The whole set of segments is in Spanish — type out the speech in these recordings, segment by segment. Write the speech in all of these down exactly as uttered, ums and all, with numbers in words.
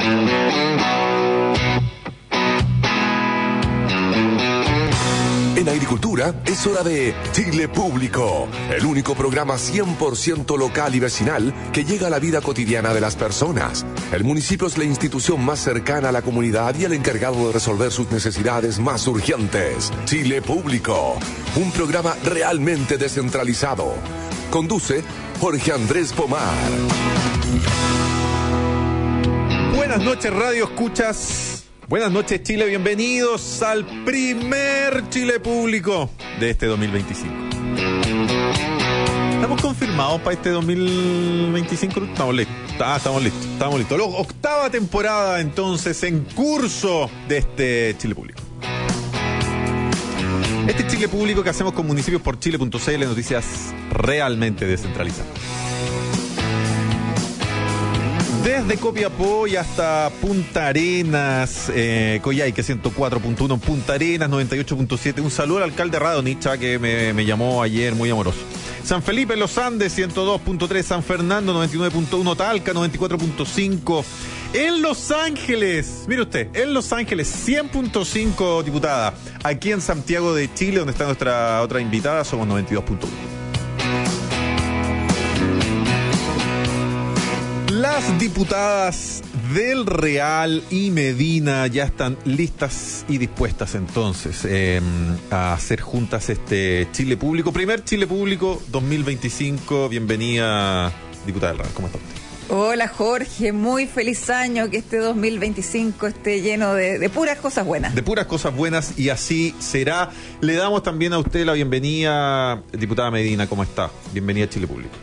En agricultura es hora de Chile Público, el único programa cien por ciento local y vecinal que llega a la vida cotidiana de las personas. El municipio es la institución más cercana a la comunidad y el encargado de resolver sus necesidades más urgentes. Chile Público, un programa realmente descentralizado. Conduce Jorge Andrés Pomar. Buenas noches, Radio Escuchas. Buenas noches, Chile. Bienvenidos al primer Chile Público de este dos mil veinticinco. ¿Estamos confirmados para este dos mil veinticinco? Estamos listos. Ah, estamos listos. Estamos listos. La octava temporada, entonces, en curso de este Chile Público. Este Chile Público que hacemos con municipios por chile punto c l, noticias realmente descentralizadas. Desde Copiapó y hasta Punta Arenas, eh, Coyhaique ciento cuatro punto uno, Punta Arenas noventa y ocho punto siete. Un saludo al alcalde Radonicha que me, me llamó ayer muy amoroso. San Felipe en Los Andes ciento dos punto tres, San Fernando noventa y nueve punto uno, Talca noventa y cuatro punto cinco. En Los Ángeles, mire usted, en Los Ángeles cien punto cinco, diputada. Aquí en Santiago de Chile, donde está nuestra otra invitada, somos noventa y dos punto uno. Las diputadas del Real y Medina ya están listas y dispuestas entonces eh, a hacer juntas este Chile Público, primer Chile Público dos mil veinticinco. Bienvenida, diputada del Real, ¿cómo está usted? Hola Jorge, muy feliz año, que este dos mil veinticinco esté lleno de, de puras cosas buenas. De puras cosas buenas, y así será. Le damos también a usted la bienvenida, diputada Medina, ¿cómo está? Bienvenida a Chile Público.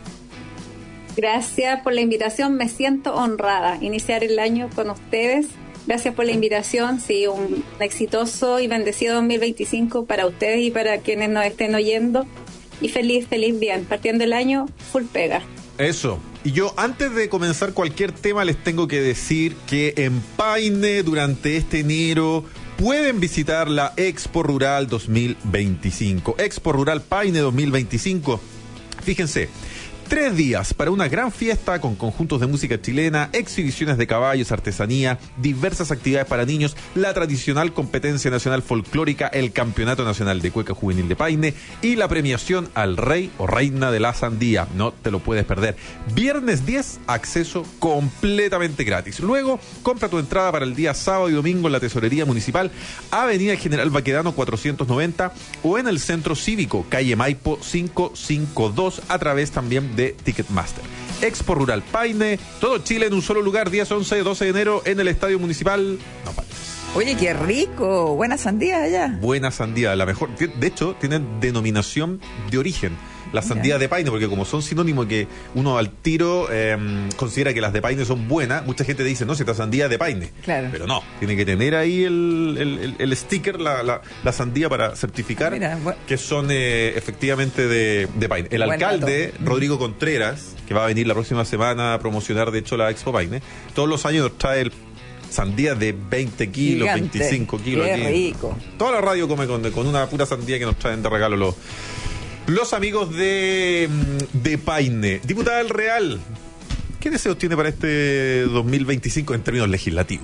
Gracias por la invitación, me siento honrada iniciar el año con ustedes. Gracias por la invitación, sí, un exitoso y bendecido dos mil veinticinco para ustedes y para quienes nos estén oyendo. Y feliz, feliz bien, partiendo el año full pega. Eso. Y yo, antes de comenzar cualquier tema, les tengo que decir que en Paine, durante este enero, pueden visitar la Expo Rural dos mil veinticinco. Expo Rural Paine dos mil veinticinco. Fíjense. Tres días para una gran fiesta con conjuntos de música chilena, exhibiciones de caballos, artesanía, diversas actividades para niños, la tradicional competencia nacional folclórica, el Campeonato Nacional de Cueca Juvenil de Paine y la premiación al Rey o Reina de la Sandía. No te lo puedes perder. Viernes diez, acceso completamente gratis. Luego, compra tu entrada para el día sábado y domingo en la Tesorería Municipal, Avenida General Baquedano cuatrocientos noventa, o en el Centro Cívico, calle Maipo quinientos cincuenta y dos, a través también de de Ticketmaster. Expo Rural Paine, todo Chile en un solo lugar, días once y doce de enero en el Estadio Municipal. No faltes. Oye, qué rico, buena sandía allá. Buena sandía, la mejor. De hecho, tienen denominación de origen. Las sandías de Paine, porque como son sinónimos que uno al tiro eh, considera que las de Paine son buenas, mucha gente dice, no, si esta sandía es de Paine. Claro. Pero no, tiene que tener ahí el, el, el, el sticker, la, la, la sandía para certificar Mira, bu- que son eh, efectivamente de, de Paine. El Buen alcalde, dato. Rodrigo Contreras, que va a venir la próxima semana a promocionar, de hecho, la Expo Paine, todos los años nos trae el sandía de veinte kilos, Gigante. veinticinco kilos. Qué aquí. rico. Toda la radio come con, con una pura sandía que nos traen de regalo los... Los amigos de, de Paine. Diputada del Real, ¿qué deseos tiene para este dos mil veinticinco en términos legislativos?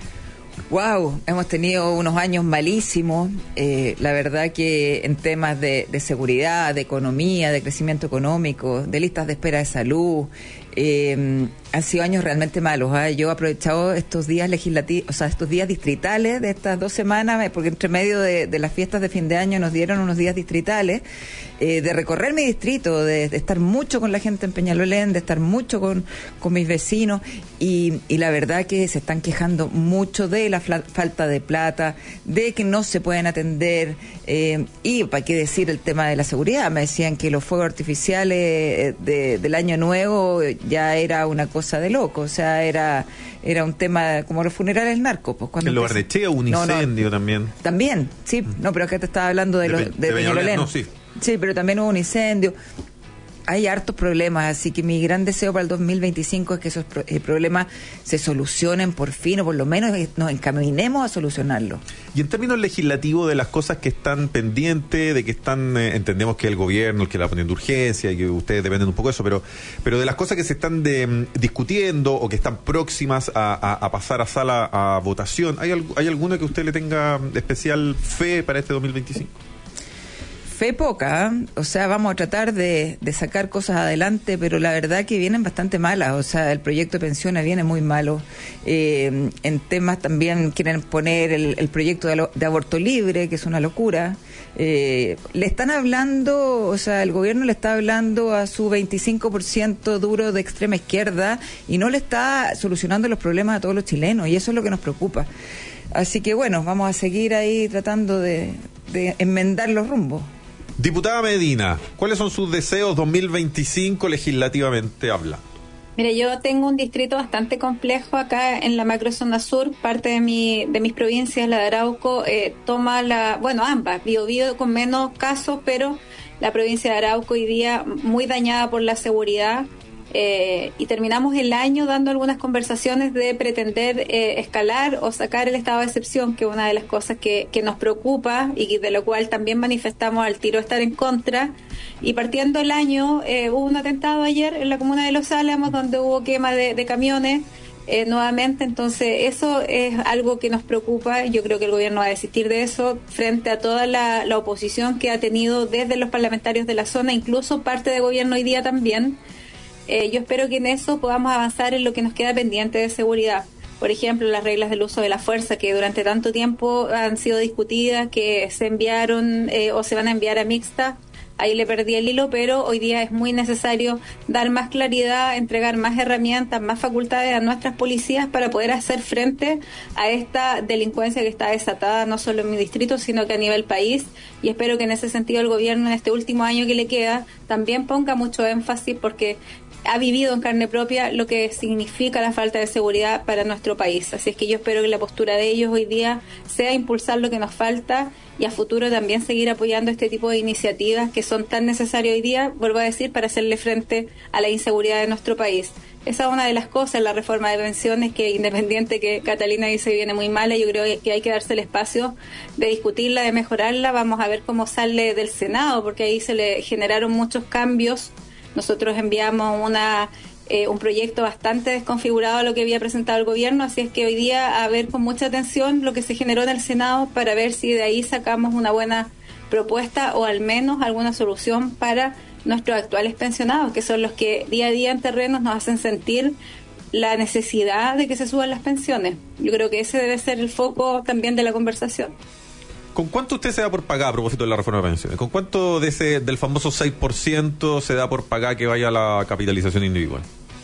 Wow, hemos tenido unos años malísimos. Eh, la verdad que en temas de, de seguridad, de economía, de crecimiento económico, de listas de espera de salud, eh, han sido años realmente malos. ¿eh? Yo he aprovechado estos días legislativos, o sea, estos días distritales de estas dos semanas, porque entre medio de, de las fiestas de fin de año nos dieron unos días distritales, eh, de recorrer mi distrito, de, de estar mucho con la gente en Peñalolén, de estar mucho con, con mis vecinos, y, y la verdad que se están quejando mucho de la fla, falta de plata, de que no se pueden atender, eh, y para qué decir el tema de la seguridad. Me decían que los fuegos artificiales de, del año nuevo ya era una cosa de loco, o sea, era era un tema como los funerales narcos. Pues, cuando en lugar de Chea un no, incendio no, también. También, sí, no, pero acá te estaba hablando de, de, lo, de, de Peñalolén. No, sí. Sí, pero también hubo un incendio. hay hartos problemas, así que mi gran deseo para el dos mil veinticinco es que esos pro- eh, problemas se solucionen por fin, o por lo menos nos encaminemos a solucionarlos. Y en términos legislativos, de las cosas que están pendientes, de que están, eh, entendemos que el gobierno el que la poniendo urgencia y que ustedes dependen un poco de eso, pero pero de las cosas que se están de, discutiendo o que están próximas a, a, a pasar a sala a votación, ¿hay, alg- ¿hay alguna que usted le tenga especial fe para este dos mil veinticinco? Fe poca, ¿eh? O sea, vamos a tratar de, de sacar cosas adelante, pero la verdad que vienen bastante malas. O sea, el proyecto de pensiones viene muy malo. Eh, en temas también quieren poner el, el proyecto de, lo, de aborto libre, que es una locura. Eh, le están hablando, o sea, el gobierno le está hablando a su veinticinco por ciento duro de extrema izquierda y no le está solucionando los problemas a todos los chilenos, y eso es lo que nos preocupa. Así que bueno, vamos a seguir ahí tratando de, de enmendar los rumbos. Diputada Medina, ¿cuáles son sus deseos dos mil veinticinco legislativamente hablando? Mire, yo tengo un distrito bastante complejo acá en la macrozona sur. Parte de mi de mis provincias, la de Arauco, eh, toma la, bueno, ambas, Biobío con menos casos, pero la provincia de Arauco hoy día muy dañada por la seguridad. Eh, y terminamos el año dando algunas conversaciones de pretender eh, escalar o sacar el estado de excepción, que es una de las cosas que, que nos preocupa y de lo cual también manifestamos al tiro estar en contra. Y partiendo el año, eh, hubo un atentado ayer en la comuna de Los Álamos, donde hubo quema de, de camiones eh, nuevamente. Entonces eso es algo que nos preocupa. Yo creo que el gobierno va a desistir de eso frente a toda la, la oposición que ha tenido desde los parlamentarios de la zona, incluso parte del gobierno hoy día también. Eh, yo espero que en eso podamos avanzar en lo que nos queda pendiente de seguridad. Por ejemplo, las reglas del uso de la fuerza, que durante tanto tiempo han sido discutidas, que se enviaron eh, o se van a enviar a mixta. Ahí le perdí el hilo, pero hoy día es muy necesario dar más claridad, entregar más herramientas, más facultades a nuestras policías para poder hacer frente a esta delincuencia que está desatada no solo en mi distrito, sino que a nivel país. Y espero que en ese sentido el gobierno, en este último año que le queda, también ponga mucho énfasis, porque ha vivido en carne propia lo que significa la falta de seguridad para nuestro país. Así es que yo espero que la postura de ellos hoy día sea impulsar lo que nos falta y a futuro también seguir apoyando este tipo de iniciativas que son tan necesarias hoy día, vuelvo a decir, para hacerle frente a la inseguridad de nuestro país. Esa es una de las cosas, la reforma de pensiones, que independiente que Catalina dice que viene muy mala, yo creo que hay que darse el espacio de discutirla, de mejorarla. Vamos a ver cómo sale del Senado, porque ahí se le generaron muchos cambios. Nosotros enviamos una eh, un proyecto bastante desconfigurado a lo que había presentado el gobierno, así es que hoy día a ver con mucha atención lo que se generó en el Senado para ver si de ahí sacamos una buena propuesta o al menos alguna solución para nuestros actuales pensionados, que son los que día a día en terrenos nos hacen sentir la necesidad de que se suban las pensiones. Yo creo que ese debe ser el foco también de la conversación. ¿Con cuánto usted se da por pagar a propósito de la reforma de pensiones? ¿Con cuánto de ese del famoso seis por ciento se da por pagar que vaya a la capitalización individual?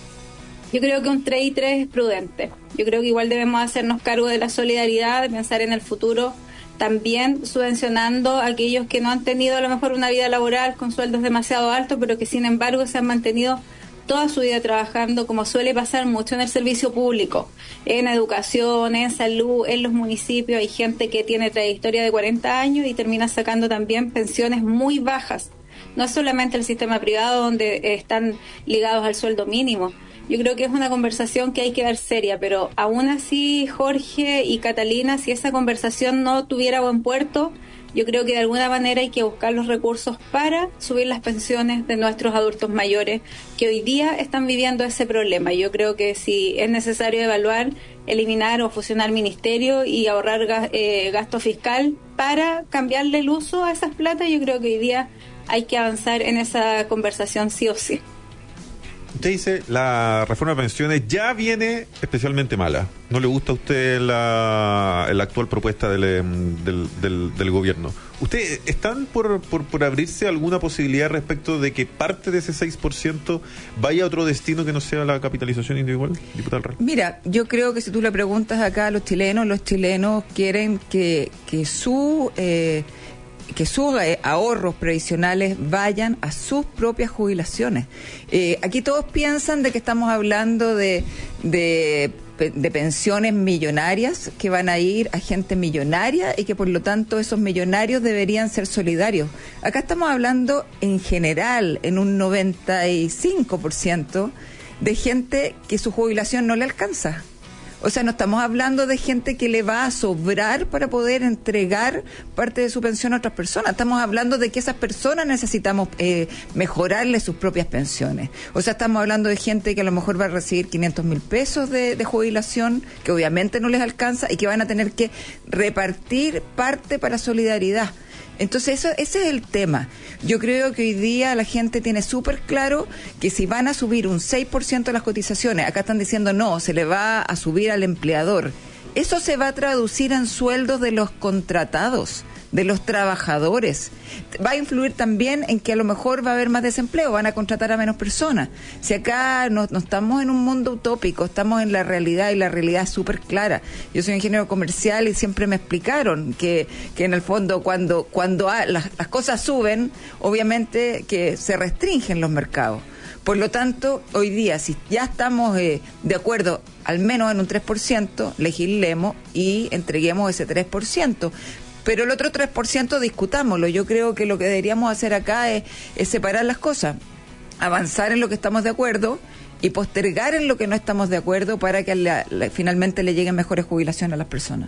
Yo creo que un tres y tres es prudente. Yo creo que igual debemos hacernos cargo de la solidaridad, de pensar en el futuro, también subvencionando a aquellos que no han tenido a lo mejor una vida laboral con sueldos demasiado altos, pero que sin embargo se han mantenido toda su vida trabajando, como suele pasar mucho en el servicio público, en educación, en salud, en los municipios. Hay gente que tiene trayectoria de cuarenta años y termina sacando también pensiones muy bajas. No es solamente el sistema privado donde están ligados al sueldo mínimo. Yo creo que es una conversación que hay que dar seria, pero aún así, Jorge y Catalina, si esa conversación no tuviera buen puerto, yo creo que de alguna manera hay que buscar los recursos para subir las pensiones de nuestros adultos mayores que hoy día están viviendo ese problema. Yo creo que si es necesario evaluar, eliminar o fusionar ministerio y ahorrar eh, gasto fiscal para cambiarle el uso a esas platas, yo creo que hoy día hay que avanzar en esa conversación sí o sí. Usted dice, la reforma de pensiones ya viene especialmente mala. ¿No le gusta a usted la, la actual propuesta del, del, del, del gobierno? ¿Ustedes están por, por, por abrirse alguna posibilidad respecto de que parte de ese seis por ciento vaya a otro destino que no sea la capitalización individual, diputada Real? Mira, yo creo que si tú le preguntas acá a los chilenos, los chilenos quieren que, que su... Eh, que sus eh, ahorros previsionales vayan a sus propias jubilaciones. Eh, aquí todos piensan de que estamos hablando de, de de pensiones millonarias que van a ir a gente millonaria y que por lo tanto esos millonarios deberían ser solidarios. Acá estamos hablando en general, en un noventa y cinco por ciento de gente que su jubilación no le alcanza. O sea, no estamos hablando de gente que le va a sobrar para poder entregar parte de su pensión a otras personas. Estamos hablando de que esas personas necesitamos eh, mejorarle sus propias pensiones. O sea, estamos hablando de gente que a lo mejor va a recibir quinientos mil pesos de, de jubilación, que obviamente no les alcanza y que van a tener que repartir parte para solidaridad. Entonces, eso, ese es el tema. Yo creo que hoy día la gente tiene súper claro que si van a subir un seis por ciento de las cotizaciones, acá están diciendo no, se le va a subir al empleador. Eso se va a traducir en sueldos de los contratados, de los trabajadores. Va a influir también en que a lo mejor va a haber más desempleo, van a contratar a menos personas. Si acá no, no estamos en un mundo utópico, estamos en la realidad y la realidad es súper clara. Yo soy ingeniero comercial y siempre me explicaron que, que en el fondo cuando, cuando ha, las, las cosas suben, obviamente que se restringen los mercados. Por lo tanto, hoy día, si ya estamos eh, de acuerdo al menos en un tres por ciento, legislemos y entreguemos ese tres por ciento. Pero el otro tres por ciento discutámoslo. Yo creo que lo que deberíamos hacer acá es, es separar las cosas, avanzar en lo que estamos de acuerdo y postergar en lo que no estamos de acuerdo para que la, la, finalmente le lleguen mejores jubilaciones a las personas.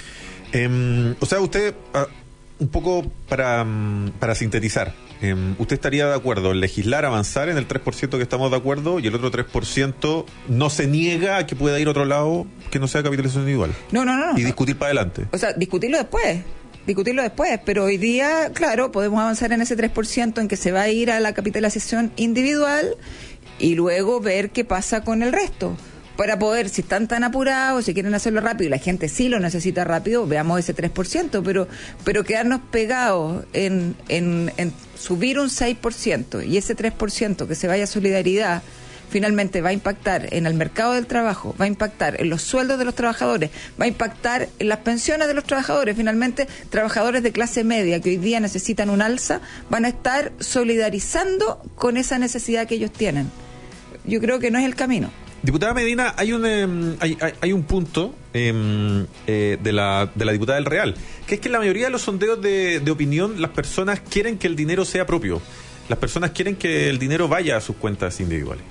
Eh, o sea, usted, uh, un poco para, um, para sintetizar, eh, ¿usted estaría de acuerdo en legislar, avanzar en el tres por ciento que estamos de acuerdo y el otro tres por ciento no se niega a que pueda ir a otro lado que no sea capitalización individual? No, no, no. Y discutir para adelante. O sea, discutirlo después. discutirlo después, pero hoy día, claro, podemos avanzar en ese tres por ciento en que se va a ir a la capitalización individual y luego ver qué pasa con el resto. Para poder, si están tan apurados, si quieren hacerlo rápido y la gente sí lo necesita rápido, veamos ese tres por ciento, pero pero quedarnos pegados en, en, en subir un seis por ciento y ese tres por ciento que se vaya a solidaridad, finalmente va a impactar en el mercado del trabajo, va a impactar en los sueldos de los trabajadores, va a impactar en las pensiones de los trabajadores. Finalmente, trabajadores de clase media que hoy día necesitan un alza, van a estar solidarizando con esa necesidad que ellos tienen. Yo creo que no es el camino. Diputada Medina, hay un eh, hay, hay, hay un punto eh, eh, de la de la diputada del Real, que es que en la mayoría de los sondeos de, de opinión las personas quieren que el dinero sea propio. Las personas quieren que el dinero vaya a sus cuentas individuales.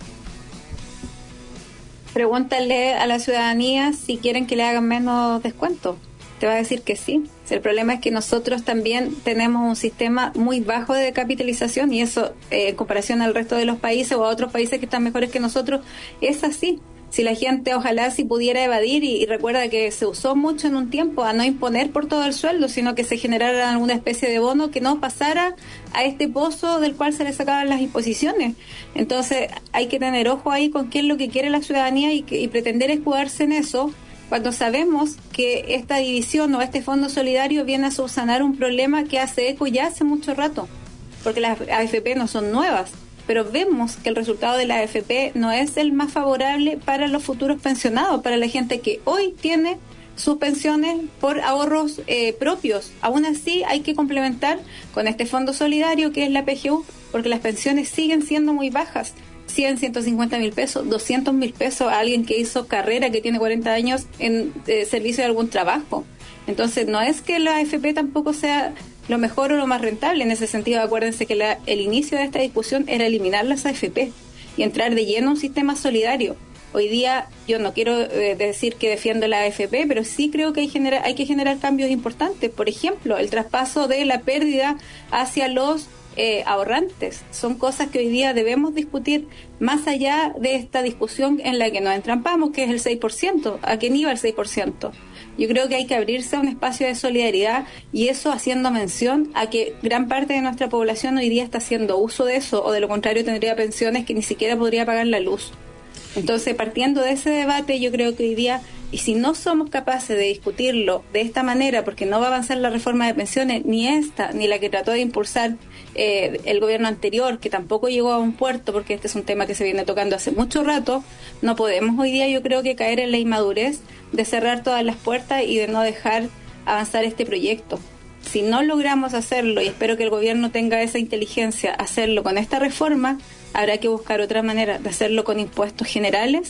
Pregúntale a la ciudadanía si quieren que le hagan menos descuento. Te va a decir que sí. El problema es que nosotros también tenemos un sistema muy bajo de capitalización y eso, eh, en comparación al resto de los países o a otros países que están mejores que nosotros, es así. Si la gente ojalá si pudiera evadir y, y recuerda que se usó mucho en un tiempo a no imponer por todo el sueldo, sino que se generara alguna especie de bono que no pasara a este pozo del cual se le sacaban las imposiciones. Entonces hay que tener ojo ahí con qué es lo que quiere la ciudadanía y, que, y pretender escudarse en eso cuando sabemos que esta división o este fondo solidario viene a subsanar un problema que hace eco ya hace mucho rato, porque las A F P no son nuevas, pero vemos que el resultado de la A F P no es el más favorable para los futuros pensionados, para la gente que hoy tiene sus pensiones por ahorros eh, propios. Aún así hay que complementar con este fondo solidario que es la P G U, porque las pensiones siguen siendo muy bajas. cien, ciento cincuenta mil pesos, doscientos mil pesos a alguien que hizo carrera, que tiene cuarenta años en eh, servicio de algún trabajo. Entonces no es que la A F P tampoco sea lo mejor o lo más rentable. En ese sentido, acuérdense que la, el inicio de esta discusión era eliminar las A F P y entrar de lleno a un sistema solidario. Hoy día yo no quiero eh, decir que defiendo la A F P, pero sí creo que hay, genera, hay que generar cambios importantes. Por ejemplo, el traspaso de la pérdida hacia los eh, ahorrantes. Son cosas que hoy día debemos discutir más allá de esta discusión en la que nos entrampamos, que es el seis por ciento. ¿A qué nivel el seis por ciento? Yo creo que hay que abrirse a un espacio de solidaridad y eso haciendo mención a que gran parte de nuestra población hoy día está haciendo uso de eso o de lo contrario tendría pensiones que ni siquiera podría pagar la luz. Entonces, partiendo de ese debate, yo creo que hoy día, y si no somos capaces de discutirlo de esta manera, porque no va a avanzar la reforma de pensiones, ni esta, ni la que trató de impulsar eh, el gobierno anterior, que tampoco llegó a un puerto, porque este es un tema que se viene tocando hace mucho rato, no podemos hoy día, yo creo que caer en la inmadurez de cerrar todas las puertas y de no dejar avanzar este proyecto. Si no logramos hacerlo, y espero que el gobierno tenga esa inteligencia, hacerlo con esta reforma, habrá que buscar otra manera de hacerlo con impuestos generales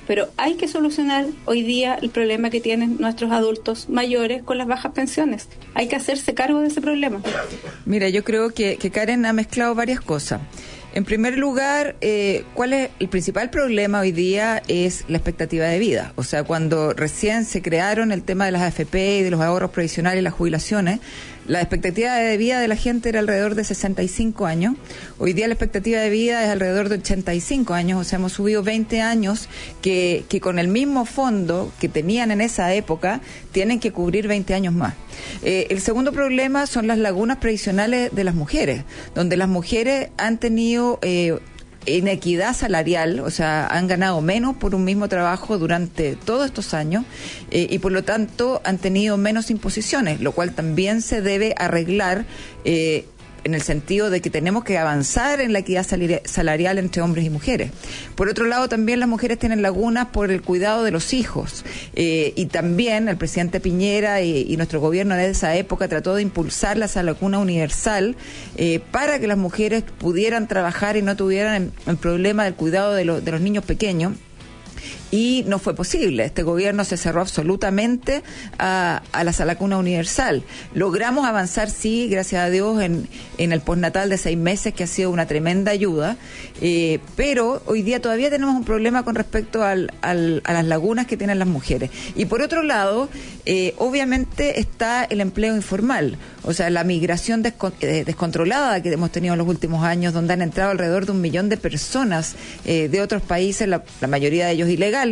pero hay que solucionar hoy día el problema que tienen nuestros adultos mayores con las bajas pensiones. Hay que hacerse cargo de ese problema. Mira, yo creo que, que Karen ha mezclado varias cosas. En primer lugar, eh, ¿cuál es el principal problema hoy día? Es la expectativa de vida. O sea, cuando recién se crearon el tema de las A F P y de los ahorros previsionales y las jubilaciones, la expectativa de vida de la gente era alrededor de sesenta y cinco años. Hoy día la expectativa de vida es alrededor de ochenta y cinco años. O sea, hemos subido veinte años que, que con el mismo fondo que tenían en esa época tienen que cubrir veinte años más. Eh, el segundo problema son las lagunas previsionales de las mujeres, donde las mujeres han tenido eh, inequidad salarial, o sea, han ganado menos por un mismo trabajo durante todos estos años eh, y por lo tanto han tenido menos imposiciones, lo cual también se debe arreglar eh, en el sentido de que tenemos que avanzar en la equidad salarial entre hombres y mujeres. Por otro lado, también las mujeres tienen lagunas por el cuidado de los hijos. Eh, y también el presidente Piñera y, y nuestro gobierno en esa época trató de impulsar la salacuna universal eh, para que las mujeres pudieran trabajar y no tuvieran el, el problema del cuidado de, lo, de los niños pequeños. Y no fue posible. Este gobierno se cerró absolutamente a, a la salacuna universal. Logramos avanzar, sí, gracias a Dios, en, en el postnatal de seis meses, que ha sido una tremenda ayuda, eh, pero hoy día todavía tenemos un problema con respecto al, al, a las lagunas que tienen las mujeres. Y por otro lado, eh, obviamente está el empleo informal, o sea, la migración descon, eh, descontrolada que hemos tenido en los últimos años, donde han entrado alrededor de un millón de personas eh, de otros países, la, la mayoría de ellos ilegales,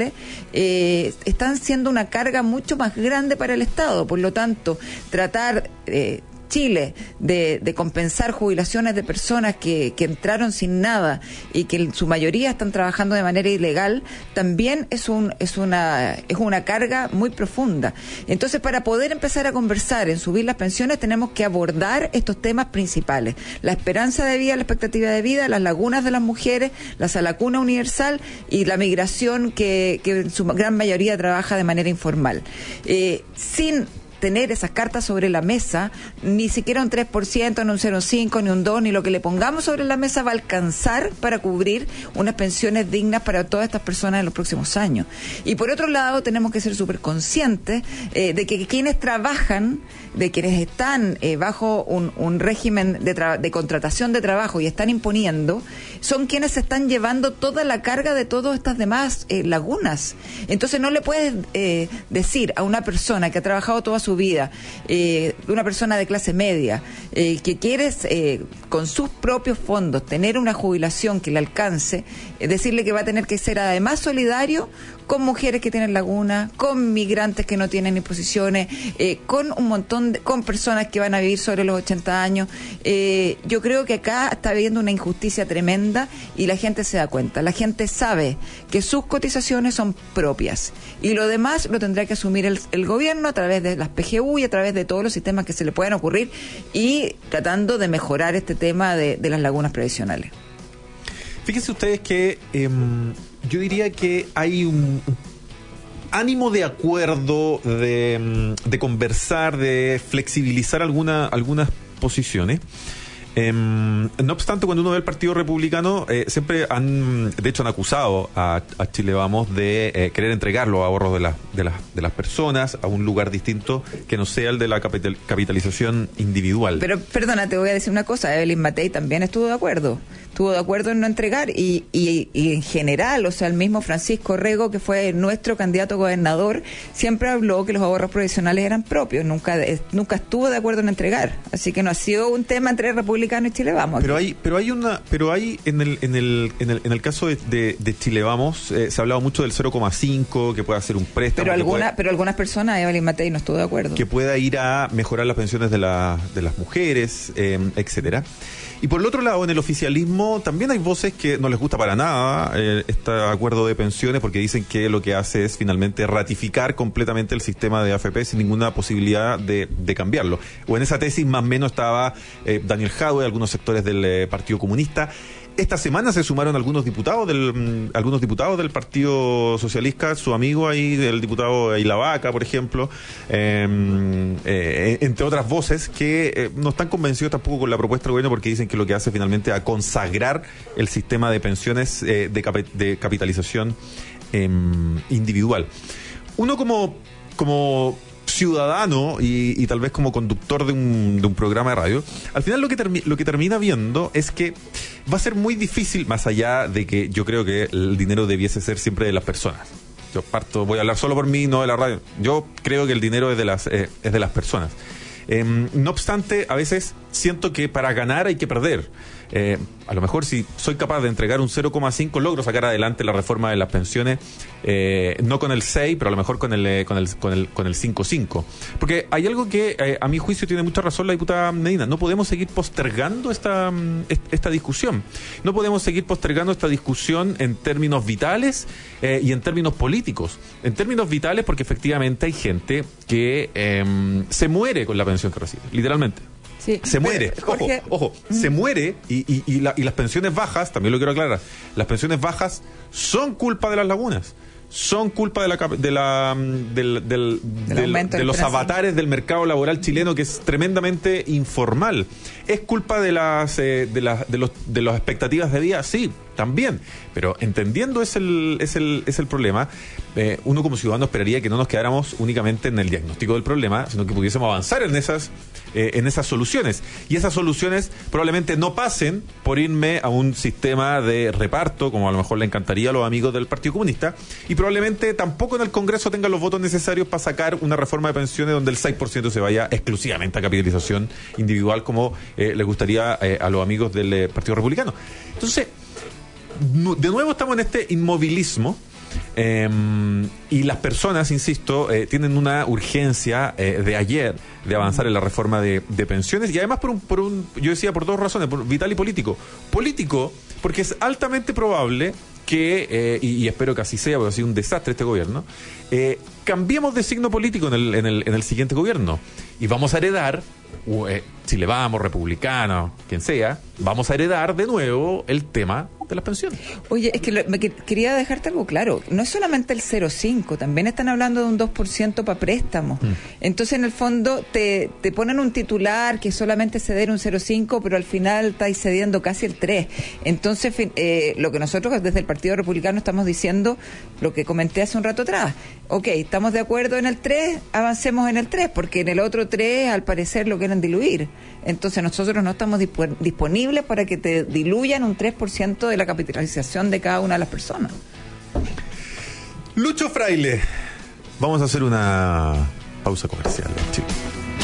Eh, están siendo una carga mucho más grande para el Estado. Por lo tanto, tratar eh, Chile de, de compensar jubilaciones de personas que, que entraron sin nada y que en su mayoría están trabajando de manera ilegal, también es un es una es una carga muy profunda. Entonces, para poder empezar a conversar en subir las pensiones, tenemos que abordar estos temas principales: la esperanza de vida, la expectativa de vida, las lagunas de las mujeres, la salacuna universal y la migración que, que en su gran mayoría trabaja de manera informal. Eh, sin tener esas cartas sobre la mesa, ni siquiera un tres por ciento, ni un cero coma cinco, ni un dos, ni lo que le pongamos sobre la mesa va a alcanzar para cubrir unas pensiones dignas para todas estas personas en los próximos años. Y por otro lado, tenemos que ser súper conscientes eh, de que quienes trabajan, de quienes están eh, bajo un, un régimen de, tra- de contratación de trabajo y están imponiendo, son quienes se están llevando toda la carga de todas estas demás eh, lagunas. Entonces no le puedes eh, decir a una persona que ha trabajado toda su vida, eh, una persona de clase media, eh, que quiere eh, con sus propios fondos tener una jubilación que le alcance, eh, decirle que va a tener que ser además solidario con mujeres que tienen laguna, con migrantes que no tienen imposiciones, eh, con un montón de, con personas que van a vivir sobre los ochenta años. Eh, yo creo que acá está habiendo una injusticia tremenda y la gente se da cuenta. La gente sabe que sus cotizaciones son propias y lo demás lo tendrá que asumir el, el gobierno a través de las P G U y a través de todos los sistemas que se le puedan ocurrir y tratando de mejorar este tema de, de las lagunas previsionales. Fíjense ustedes que eh, yo diría que hay un ánimo de acuerdo, de, de conversar, de flexibilizar alguna, algunas posiciones. Eh, no obstante, cuando uno ve el Partido Republicano, eh, siempre han, de hecho han acusado a, a Chile Vamos de eh, querer entregar los ahorros de, la, de, la, de las personas a un lugar distinto que no sea el de la capital, capitalización individual. Pero perdona, te voy a decir una cosa, Evelyn Matei también estuvo de acuerdo. Estuvo de acuerdo en no entregar y, y, y en general, o sea, el mismo Francisco Rego, que fue nuestro candidato a gobernador, siempre habló que los ahorros provisionales eran propios, nunca nunca estuvo de acuerdo en entregar. Así que no ha sido un tema entre Republicano y Chile Vamos. Pero hay pero hay una pero hay en el en el en el, en el caso de, de, de Chile Vamos eh, se ha hablado mucho del cero coma cinco, que pueda ser un préstamo. Pero alguna pueda, pero algunas personas, Evelyn Matei, no estuvo de acuerdo. Que pueda ir a mejorar las pensiones de la de las mujeres, eh, etcétera. Y por el otro lado, en el oficialismo también hay voces que no les gusta para nada eh, este acuerdo de pensiones, porque dicen que lo que hace es finalmente ratificar completamente el sistema de A F P sin ninguna posibilidad de, de cambiarlo. O en esa tesis más o menos estaba eh, Daniel Jadwe, algunos sectores del eh, Partido Comunista. Esta semana se sumaron algunos diputados del mm, algunos diputados del Partido Socialista, su amigo ahí, el diputado Ilavaca, por ejemplo, eh, eh, entre otras voces que eh, no están convencidos tampoco con la propuesta del gobierno, porque dicen que lo que hace finalmente a consagrar el sistema de pensiones eh, de, cap- de capitalización eh, individual. Uno como, como ciudadano y, y tal vez como conductor de un, de un programa de radio, al final lo que, termi- lo que termina viendo es que va a ser muy difícil, más allá de que yo creo que el dinero debiese ser siempre de las personas. Yo parto, voy a hablar solo por mí, no de la radio. Yo creo que el dinero es de las, eh, es de las personas. Eh, no obstante, a veces siento que para ganar hay que perder. Eh, a lo mejor si soy capaz de entregar un cero coma cinco, logro sacar adelante la reforma de las pensiones, eh, no con el seis, pero a lo mejor con el eh, con el con el con el cinco coma cinco. Porque hay algo que eh, a mi juicio tiene mucha razón la diputada Medina. No podemos seguir postergando esta esta discusión. No podemos seguir postergando esta discusión en términos vitales eh, y en términos políticos. En términos vitales, porque efectivamente hay gente que eh, se muere con la pensión que recibe, literalmente. Sí. Se muere, Pero, Jorge, ojo, ojo, mm. se muere y, y, y, la, y las pensiones bajas, también lo quiero aclarar, las pensiones bajas son culpa de las lagunas, son culpa de la de la del, del, del, del, de los avatares del mercado laboral chileno, que es tremendamente informal. Es culpa de las eh, de las de los de las expectativas de vida, sí, también, pero entendiendo es el es el es el problema. Eh, uno como ciudadano esperaría que no nos quedáramos únicamente en el diagnóstico del problema, sino que pudiésemos avanzar en esas eh, en esas soluciones, y esas soluciones probablemente no pasen por irme a un sistema de reparto, como a lo mejor le encantaría a los amigos del Partido Comunista, y probablemente tampoco en el Congreso tengan los votos necesarios para sacar una reforma de pensiones donde el seis por ciento se vaya exclusivamente a capitalización individual, como eh, les gustaría eh, a los amigos del eh, Partido Republicano. Entonces, de nuevo estamos en este inmovilismo. Eh, y las personas, insisto, eh, tienen una urgencia eh, de ayer de avanzar en la reforma de, de pensiones, y además por un, por un, yo decía, por dos razones, por vital y político. Político, porque es altamente probable que, eh, y, y espero que así sea, porque ha sido un desastre este gobierno, eh, cambiemos de signo político en el, en el, en el siguiente gobierno, y vamos a heredar, uh, eh, si le vamos, republicano, quien sea, vamos a heredar de nuevo el tema de las pensiones. Oye, es que lo, me, que, quería dejarte algo claro. No es solamente el cero coma cinco, también están hablando de un dos por ciento para préstamos. Mm. Entonces, en el fondo, te, te ponen un titular que solamente ceder un cero coma cinco, pero al final estáis cediendo casi el tres. Entonces, eh, lo que nosotros desde el Partido Republicano estamos diciendo, lo que comenté hace un rato atrás, ok, estamos de acuerdo en el tres, avancemos en el tres, porque en el otro tres, al parecer, lo quieren diluir. Entonces, nosotros no estamos disp- disponibles para que te diluyan un tres por ciento de la capitalización de cada una de las personas. Lucho Fraile, vamos a hacer una pausa comercial, chicos.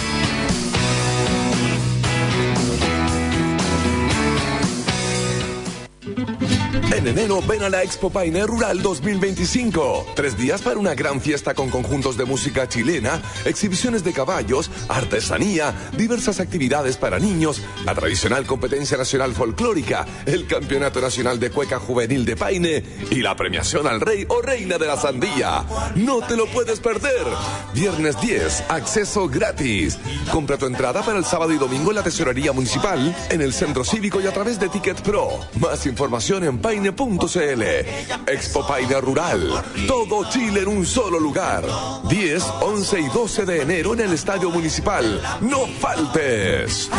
En enero ven a la Expo Paine Rural dos mil veinticinco. Tres días para una gran fiesta con conjuntos de música chilena, exhibiciones de caballos, artesanía, diversas actividades para niños, la tradicional competencia nacional folclórica, el campeonato nacional de cueca juvenil de Paine y la premiación al rey o reina de la sandía. No te lo puedes perder. Viernes diez, acceso gratis. Compra tu entrada para el sábado y domingo en la tesorería municipal, en el centro cívico y a través de Ticket Pro. Más información en paine punto c l. Expo Paine Rural. Todo Chile en un solo lugar. diez, once y doce de enero en el Estadio Municipal. ¡No faltes!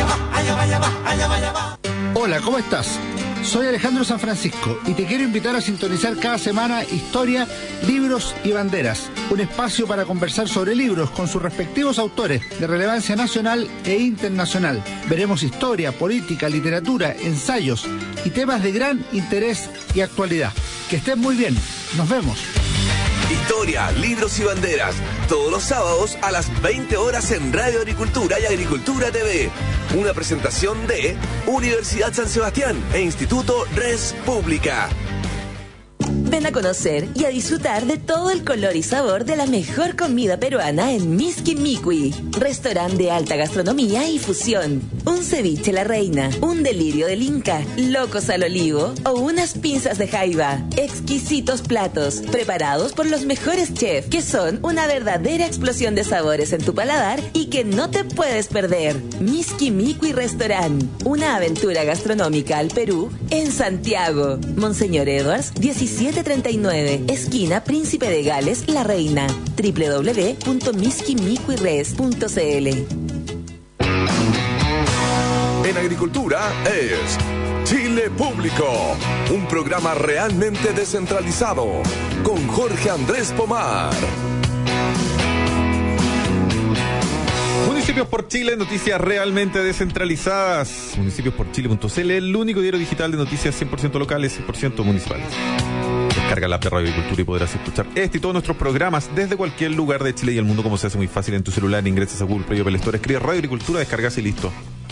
Hola, ¿cómo estás? Soy Alejandro San Francisco y te quiero invitar a sintonizar cada semana Historia, Libros y Banderas, un espacio para conversar sobre libros con sus respectivos autores de relevancia nacional e internacional. Veremos historia, política, literatura, ensayos y temas de gran interés y actualidad. Que estén muy bien. Nos vemos. Historia, libros y banderas, todos los sábados a las veinte horas en Radio Agricultura y Agricultura T V. Una presentación de Universidad San Sebastián e Instituto Res Pública. Ven a conocer y a disfrutar de todo el color y sabor de la mejor comida peruana en Miski Mikui, restaurante de alta gastronomía y fusión. Un ceviche la reina, un delirio del Inca, locos al olivo o unas pinzas de jaiba. Exquisitos platos, preparados por los mejores chefs, que son una verdadera explosión de sabores en tu paladar y que no te puedes perder. Miski Mikui Restaurant, una aventura gastronómica al Perú en Santiago. Monseñor Edwards, diecisiete treinta y nueve, esquina Príncipe de Gales, La Reina. doble u doble u doble u punto miski mikui res punto c l. En agricultura es Chile Público, un programa realmente descentralizado, con Jorge Andrés Pomar. Municipios por Chile, noticias realmente descentralizadas. Municipios por Chile punto c l, el único diario digital de noticias cien por ciento locales, cien por ciento municipales. Descarga la app de Radio Agricultura y podrás escuchar este y todos nuestros programas desde cualquier lugar de Chile y el mundo, como se hace muy fácil en tu celular. Ingresas a Google Play o Apple Store, escribes Radio Agricultura, descargas y listo.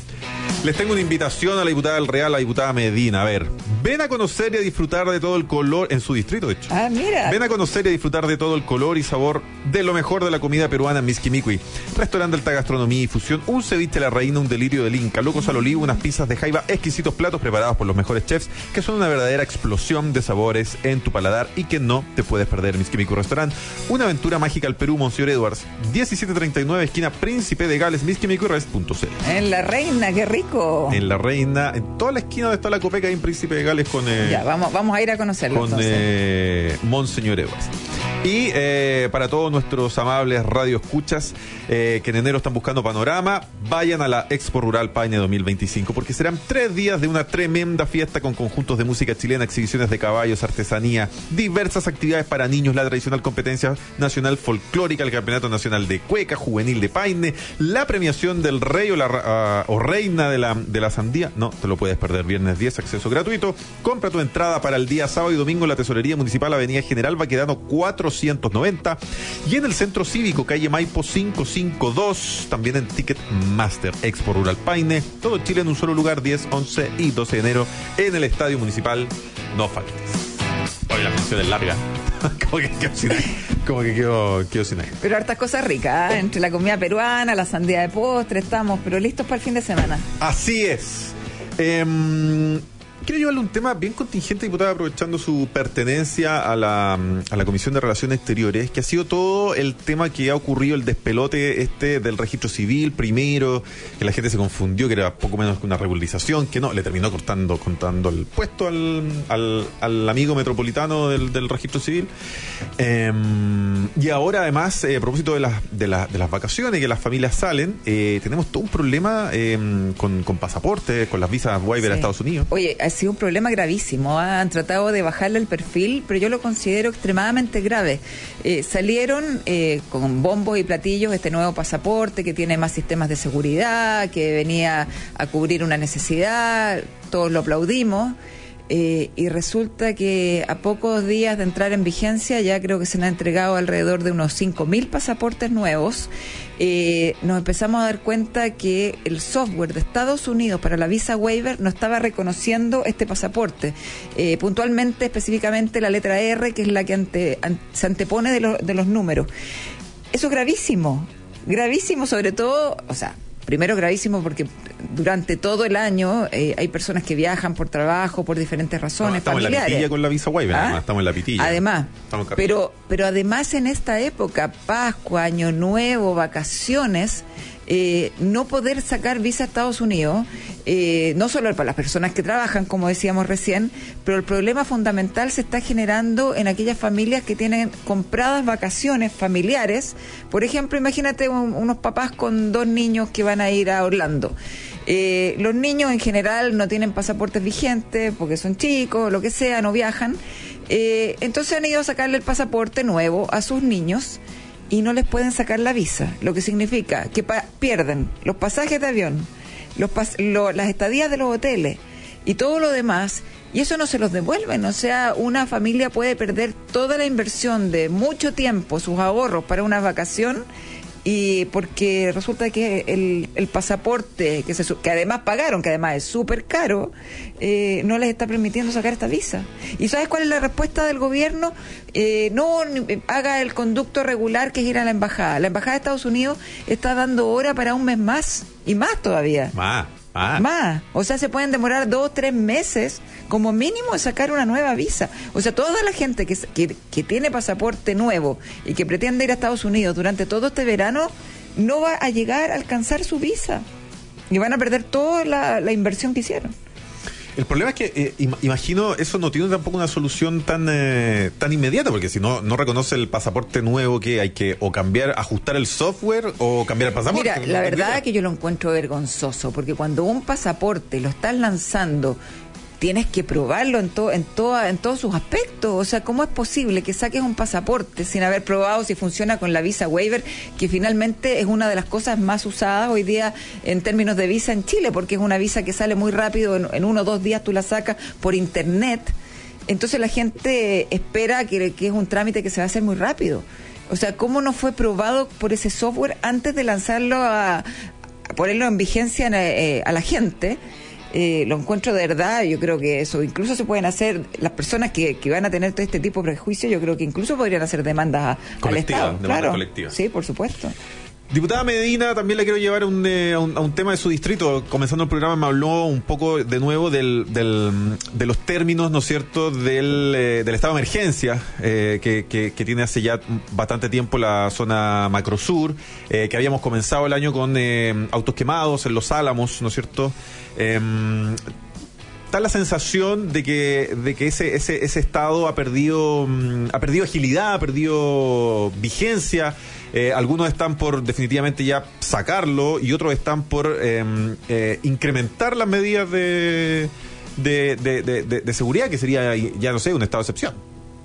Les tengo una invitación a la diputada del Real, a la diputada Medina. A ver, ven a conocer y a disfrutar de todo el color, en su distrito de hecho. Ah, mira. Ven a conocer y a disfrutar de todo el color y sabor de lo mejor de la comida peruana en Miski Mikui. Restaurante Alta Gastronomía y Fusión, un ceviche a la reina, un delirio del Inca, locos al olivo, unas pizzas de jaiba, exquisitos platos preparados por los mejores chefs, que son una verdadera explosión de sabores en tu paladar y que no te puedes perder. Miski Mikui Restaurant, una aventura mágica al Perú, Monsieur Edwards, diecisiete treinta y nueve, esquina Príncipe de Gales, miski mikui rest punto c l. En la reina, qué rico. En la reina, en toda la esquina donde está la Copeca, ahí en Príncipe de Gales con... Eh, ya, vamos, vamos a ir a conocerlo. Con eh, Monseñor Edwards. Y eh, para todos nuestros amables radioescuchas eh, que en enero están buscando panorama, vayan a la Expo Rural Paine dos mil veinticinco, porque serán tres días de una tremenda fiesta con conjuntos de música chilena, exhibiciones de caballos, artesanía, diversas actividades para niños, la tradicional competencia nacional folclórica, el Campeonato Nacional de Cueca Juvenil de Paine, la premiación del rey o, la, uh, o reina de la, de la sandía. No te lo puedes perder. Viernes diez, acceso gratuito. Compra tu entrada para el día sábado y domingo en la Tesorería Municipal, Avenida General Baquedano cuatrocientos noventa, y en el Centro Cívico, calle Maipo quinientos cincuenta y dos, también en Ticketmaster. Expo Rural Paine, todo Chile en un solo lugar, diez, once y doce de enero en el Estadio Municipal. No faltes. Hoy la mención es larga. Como que quedo sin aire. Como que quedo, quedo sin aire. Pero hartas cosas ricas, ¿eh? Entre la comida peruana, la sandía de postre, estamos, pero listos para el fin de semana. Así es. Eh, Quiero llevarle un tema bien contingente, diputada, aprovechando su pertenencia a la, a la Comisión de Relaciones Exteriores, que ha sido todo el tema que ha ocurrido, el despelote este del registro civil, primero, que la gente se confundió, que era poco menos que una regularización, que no, le terminó cortando, contando el puesto al, al, al amigo metropolitano del, del registro civil. Eh, y ahora, además, eh, a propósito de las, de, la, de las vacaciones, que las familias salen, eh, tenemos todo un problema eh, con, con pasaportes, con las visas waiver sí. a Estados Unidos. Oye, ha sido un problema gravísimo. ¿eh? Han tratado de bajarle el perfil, pero yo lo considero extremadamente grave. Eh, salieron eh, con bombos y platillos este nuevo pasaporte que tiene más sistemas de seguridad, que venía a cubrir una necesidad, todos lo aplaudimos. Eh, y resulta que a pocos días de entrar en vigencia ya creo que se han entregado alrededor de unos cinco mil pasaportes nuevos. Eh, nos empezamos a dar cuenta que el software de Estados Unidos para la visa waiver no estaba reconociendo este pasaporte. Eh, puntualmente, específicamente la letra R, que es la que ante, an, se antepone de, lo, de los números. Eso es gravísimo, gravísimo sobre todo, o sea... Primero gravísimo porque durante todo el año eh, hay personas que viajan por trabajo, por diferentes razones no, estamos familiares. Estamos en la pitilla con la visa waiver, ¿Ah? además, estamos en la pitilla. Además, pero, pero además en esta época, Pascua, Año Nuevo, vacaciones, eh, no poder sacar visa a Estados Unidos, eh, no solo para las personas que trabajan, como decíamos recién, pero el problema fundamental se está generando en aquellas familias que tienen compradas vacaciones familiares. Por ejemplo, imagínate un, unos papás con dos niños que van a ir a Orlando. Eh, los niños en general no tienen pasaportes vigentes porque son chicos, lo que sea, no viajan. Eh, entonces han ido a sacarle el pasaporte nuevo a sus niños y no les pueden sacar la visa, lo que significa que pa- pierden los pasajes de avión, los pas- lo, las estadías de los hoteles y todo lo demás, y eso no se los devuelven. O sea, una familia puede perder toda la inversión de mucho tiempo, sus ahorros para una vacación, y porque resulta que el, el pasaporte que, se, que además pagaron, que además es súper caro, eh, no les está permitiendo sacar esta visa. ¿Y sabes cuál es la respuesta del gobierno? Eh, no haga el conducto regular, que es ir a la embajada. La embajada de Estados Unidos está dando hora para un mes más, y más todavía. Más. Ah. Más. O sea, se pueden demorar dos o tres meses como mínimo en sacar una nueva visa. O sea, toda la gente que, que, que tiene pasaporte nuevo y que pretende ir a Estados Unidos durante todo este verano no va a llegar a alcanzar su visa y van a perder toda la, la inversión que hicieron. El problema es que, eh, im- imagino, eso no tiene tampoco una solución tan eh, tan inmediata, porque si no no reconoce el pasaporte nuevo, que hay que o cambiar, ajustar el software o cambiar el pasaporte. Mira, no la tendría. verdad es que yo lo encuentro vergonzoso, porque cuando un pasaporte lo estás lanzando tienes que probarlo en todo, en toda, en todos sus aspectos. O sea, ¿cómo es posible que saques un pasaporte sin haber probado si funciona con la visa waiver, que finalmente es una de las cosas más usadas hoy día en términos de visa en Chile, porque es una visa que sale muy rápido, en, en uno o dos días tú la sacas por internet? Entonces la gente espera que, que es un trámite que se va a hacer muy rápido. O sea, ¿cómo no fue probado por ese software antes de lanzarlo a, a ponerlo en vigencia eh, a la gente? Eh, lo encuentro de verdad. Yo creo que eso incluso se pueden hacer, las personas que, que van a tener todo este tipo de prejuicios, yo creo que incluso podrían hacer demandas a, al Estado. Demanda claro. colectiva. Sí, por supuesto. Diputada Medina, también le quiero llevar un, eh, a, un, a un tema de su distrito. Comenzando el programa me habló un poco de nuevo del, del, de los términos, ¿no es cierto?, del, eh, del estado de emergencia eh, que, que, que tiene hace ya bastante tiempo la zona Macrosur, eh, que habíamos comenzado el año con eh, autos quemados en Los Álamos, ¿no es cierto? Eh, da la sensación de que de que ese ese ese estado ha perdido ha perdido agilidad, ha perdido vigencia. Eh, algunos están por definitivamente ya sacarlo y otros están por eh, eh, incrementar las medidas de de, de, de, de de seguridad, que sería, ya no sé, un estado de excepción.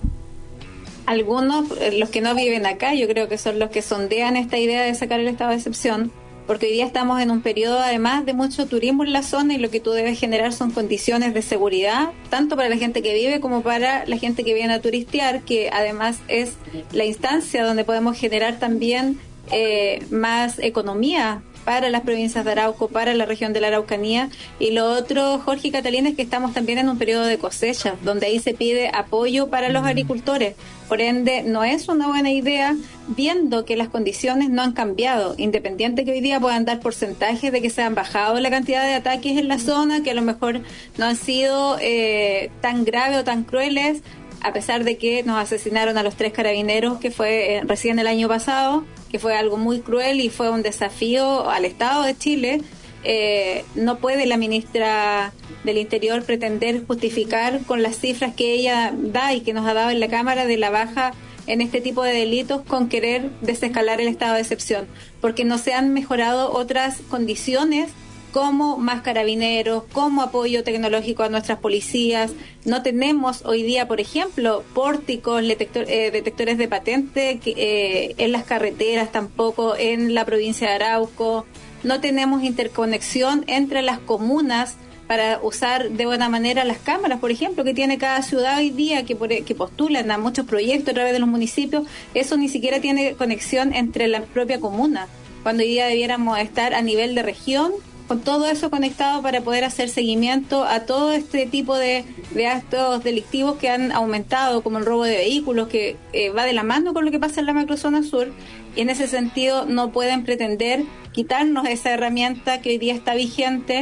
Algunos, los que no viven acá, yo creo que son los que sondean esta idea de sacar el estado de excepción, porque hoy día estamos en un periodo además de mucho turismo en la zona, y lo que tú debes generar son condiciones de seguridad, tanto para la gente que vive como para la gente que viene a turistear, que además es la instancia donde podemos generar también eh, más economía para las provincias de Arauco, para la región de la Araucanía. Y lo otro, Jorge y Catalina, es que estamos también en un periodo de cosecha, donde ahí se pide apoyo para los agricultores. Por ende, no es una buena idea, viendo que las condiciones no han cambiado, independiente que hoy día puedan dar porcentajes de que se han bajado la cantidad de ataques en la zona, que a lo mejor no han sido eh, tan graves o tan crueles, a pesar de que nos asesinaron a los tres carabineros, que fue eh, recién el año pasado, que fue algo muy cruel y fue un desafío al Estado de Chile. Eh, no puede la ministra del Interior pretender justificar con las cifras que ella da y que nos ha dado en la Cámara de la baja en este tipo de delitos con querer desescalar el estado de excepción, porque no se han mejorado otras condiciones como más carabineros, como apoyo tecnológico a nuestras policías. No tenemos hoy día, por ejemplo, pórticos, detector, eh, detectores de patente que, eh, en las carreteras, tampoco en la provincia de Arauco. No tenemos interconexión entre las comunas para usar de buena manera las cámaras, por ejemplo, que tiene cada ciudad hoy día, que, por, que postulan a muchos proyectos a través de los municipios. Eso ni siquiera tiene conexión entre la propia comuna, cuando hoy día debiéramos estar a nivel de región, con todo eso conectado para poder hacer seguimiento a todo este tipo de, de actos delictivos que han aumentado, como el robo de vehículos, que eh, va de la mano con lo que pasa en la macrozona sur, y en ese sentido no pueden pretender quitarnos esa herramienta que hoy día está vigente,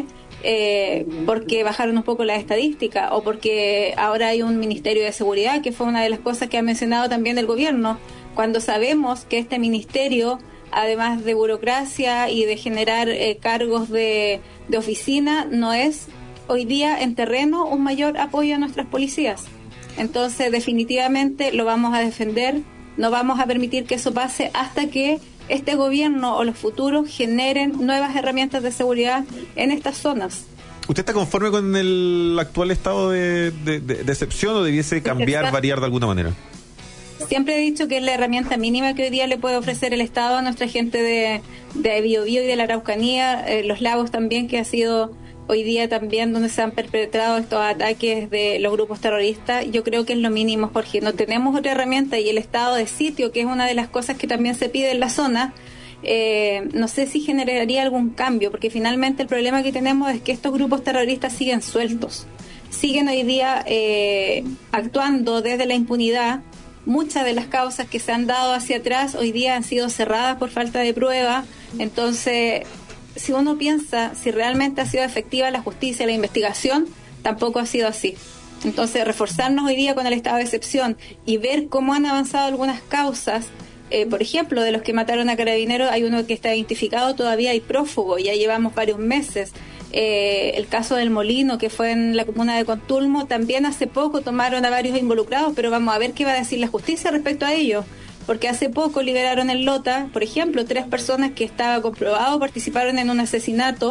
eh, porque bajaron un poco las estadísticas, o porque ahora hay un Ministerio de Seguridad, que fue una de las cosas que ha mencionado también el gobierno, cuando sabemos que este ministerio, además de burocracia y de generar eh, cargos de, de oficina, no es hoy día en terreno un mayor apoyo a nuestras policías. Entonces, definitivamente lo vamos a defender, no vamos a permitir que eso pase hasta que este gobierno o los futuros generen nuevas herramientas de seguridad en estas zonas. ¿Usted está conforme con el actual estado de, de, de, de excepción o debiese cambiar, variar de alguna manera? Siempre he dicho que es la herramienta mínima que hoy día le puede ofrecer el Estado a nuestra gente de, de Biobío y de la Araucanía, eh, los lagos también, que ha sido hoy día también donde se han perpetrado estos ataques de los grupos terroristas. Yo creo que es lo mínimo, Jorge. No tenemos otra herramienta, y el estado de sitio, que es una de las cosas que también se pide en la zona, eh, no sé si generaría algún cambio, porque finalmente el problema que tenemos es que estos grupos terroristas siguen sueltos, siguen hoy día eh, actuando desde la impunidad. Muchas de las causas que se han dado hacia atrás hoy día han sido cerradas por falta de prueba. Entonces, si uno piensa si realmente ha sido efectiva la justicia, la investigación, tampoco ha sido así. Entonces, reforzarnos hoy día con el estado de excepción y ver cómo han avanzado algunas causas, eh, por ejemplo, de los que mataron a carabineros, hay uno que está identificado, todavía hay prófugo, ya llevamos varios meses. Eh, el caso del Molino, que fue en la comuna de Contulmo, también hace poco tomaron a varios involucrados, pero vamos a ver qué va a decir la justicia respecto a ello, porque hace poco liberaron en Lota, por ejemplo, tres personas que estaba comprobado participaron en un asesinato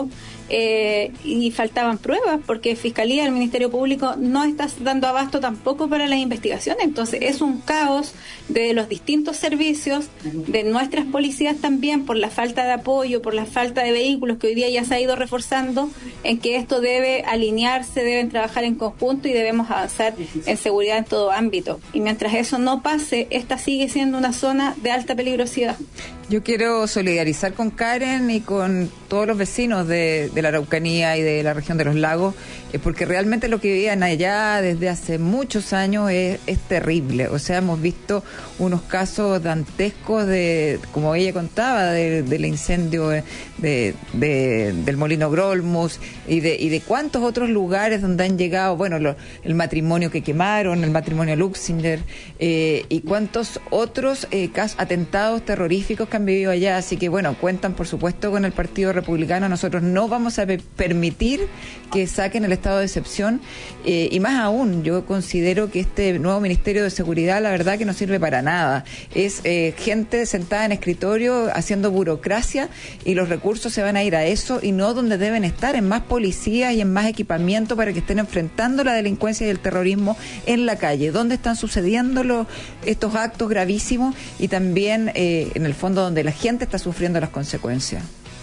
eh, y faltaban pruebas, porque Fiscalía, el Ministerio Público no está dando abasto tampoco para las investigaciones. Entonces es un caos de los distintos servicios, de nuestras policías también, por la falta de apoyo, por la falta de vehículos que hoy día ya se ha ido reforzando, en que esto debe alinearse, deben trabajar en conjunto y debemos avanzar en seguridad en todo ámbito. Y mientras eso no pase, esta sigue siendo una zona de alta peligrosidad. Yo quiero solidarizar con Karen y con todos los vecinos de, de la Araucanía y de la región de los lagos, eh, porque realmente lo que vivían allá desde hace muchos años es, es terrible. O sea, hemos visto unos casos dantescos de, como ella contaba, de, del incendio de, de, de, del Molino Grolmus y de, y de cuántos otros lugares donde han llegado, bueno, lo, el matrimonio que quemaron, el matrimonio Luxinger, eh, y cuántos otros eh, casos, atentados terroríficos que han vivido allá. Así que bueno, cuentan por supuesto con el Partido Republicano. Nosotros no vamos a pe- permitir que saquen el estado de excepción, eh, y más aún, yo considero que este nuevo Ministerio de Seguridad, la verdad que no sirve para nada. Es eh, gente sentada en escritorio haciendo burocracia, y los recursos se van a ir a eso y no donde deben estar, en más policías y en más equipamiento para que estén enfrentando la delincuencia y el terrorismo en la calle, donde están sucediendo los, estos actos gravísimos, y también eh, en el fondo donde la gente está sufriendo las consecuencias.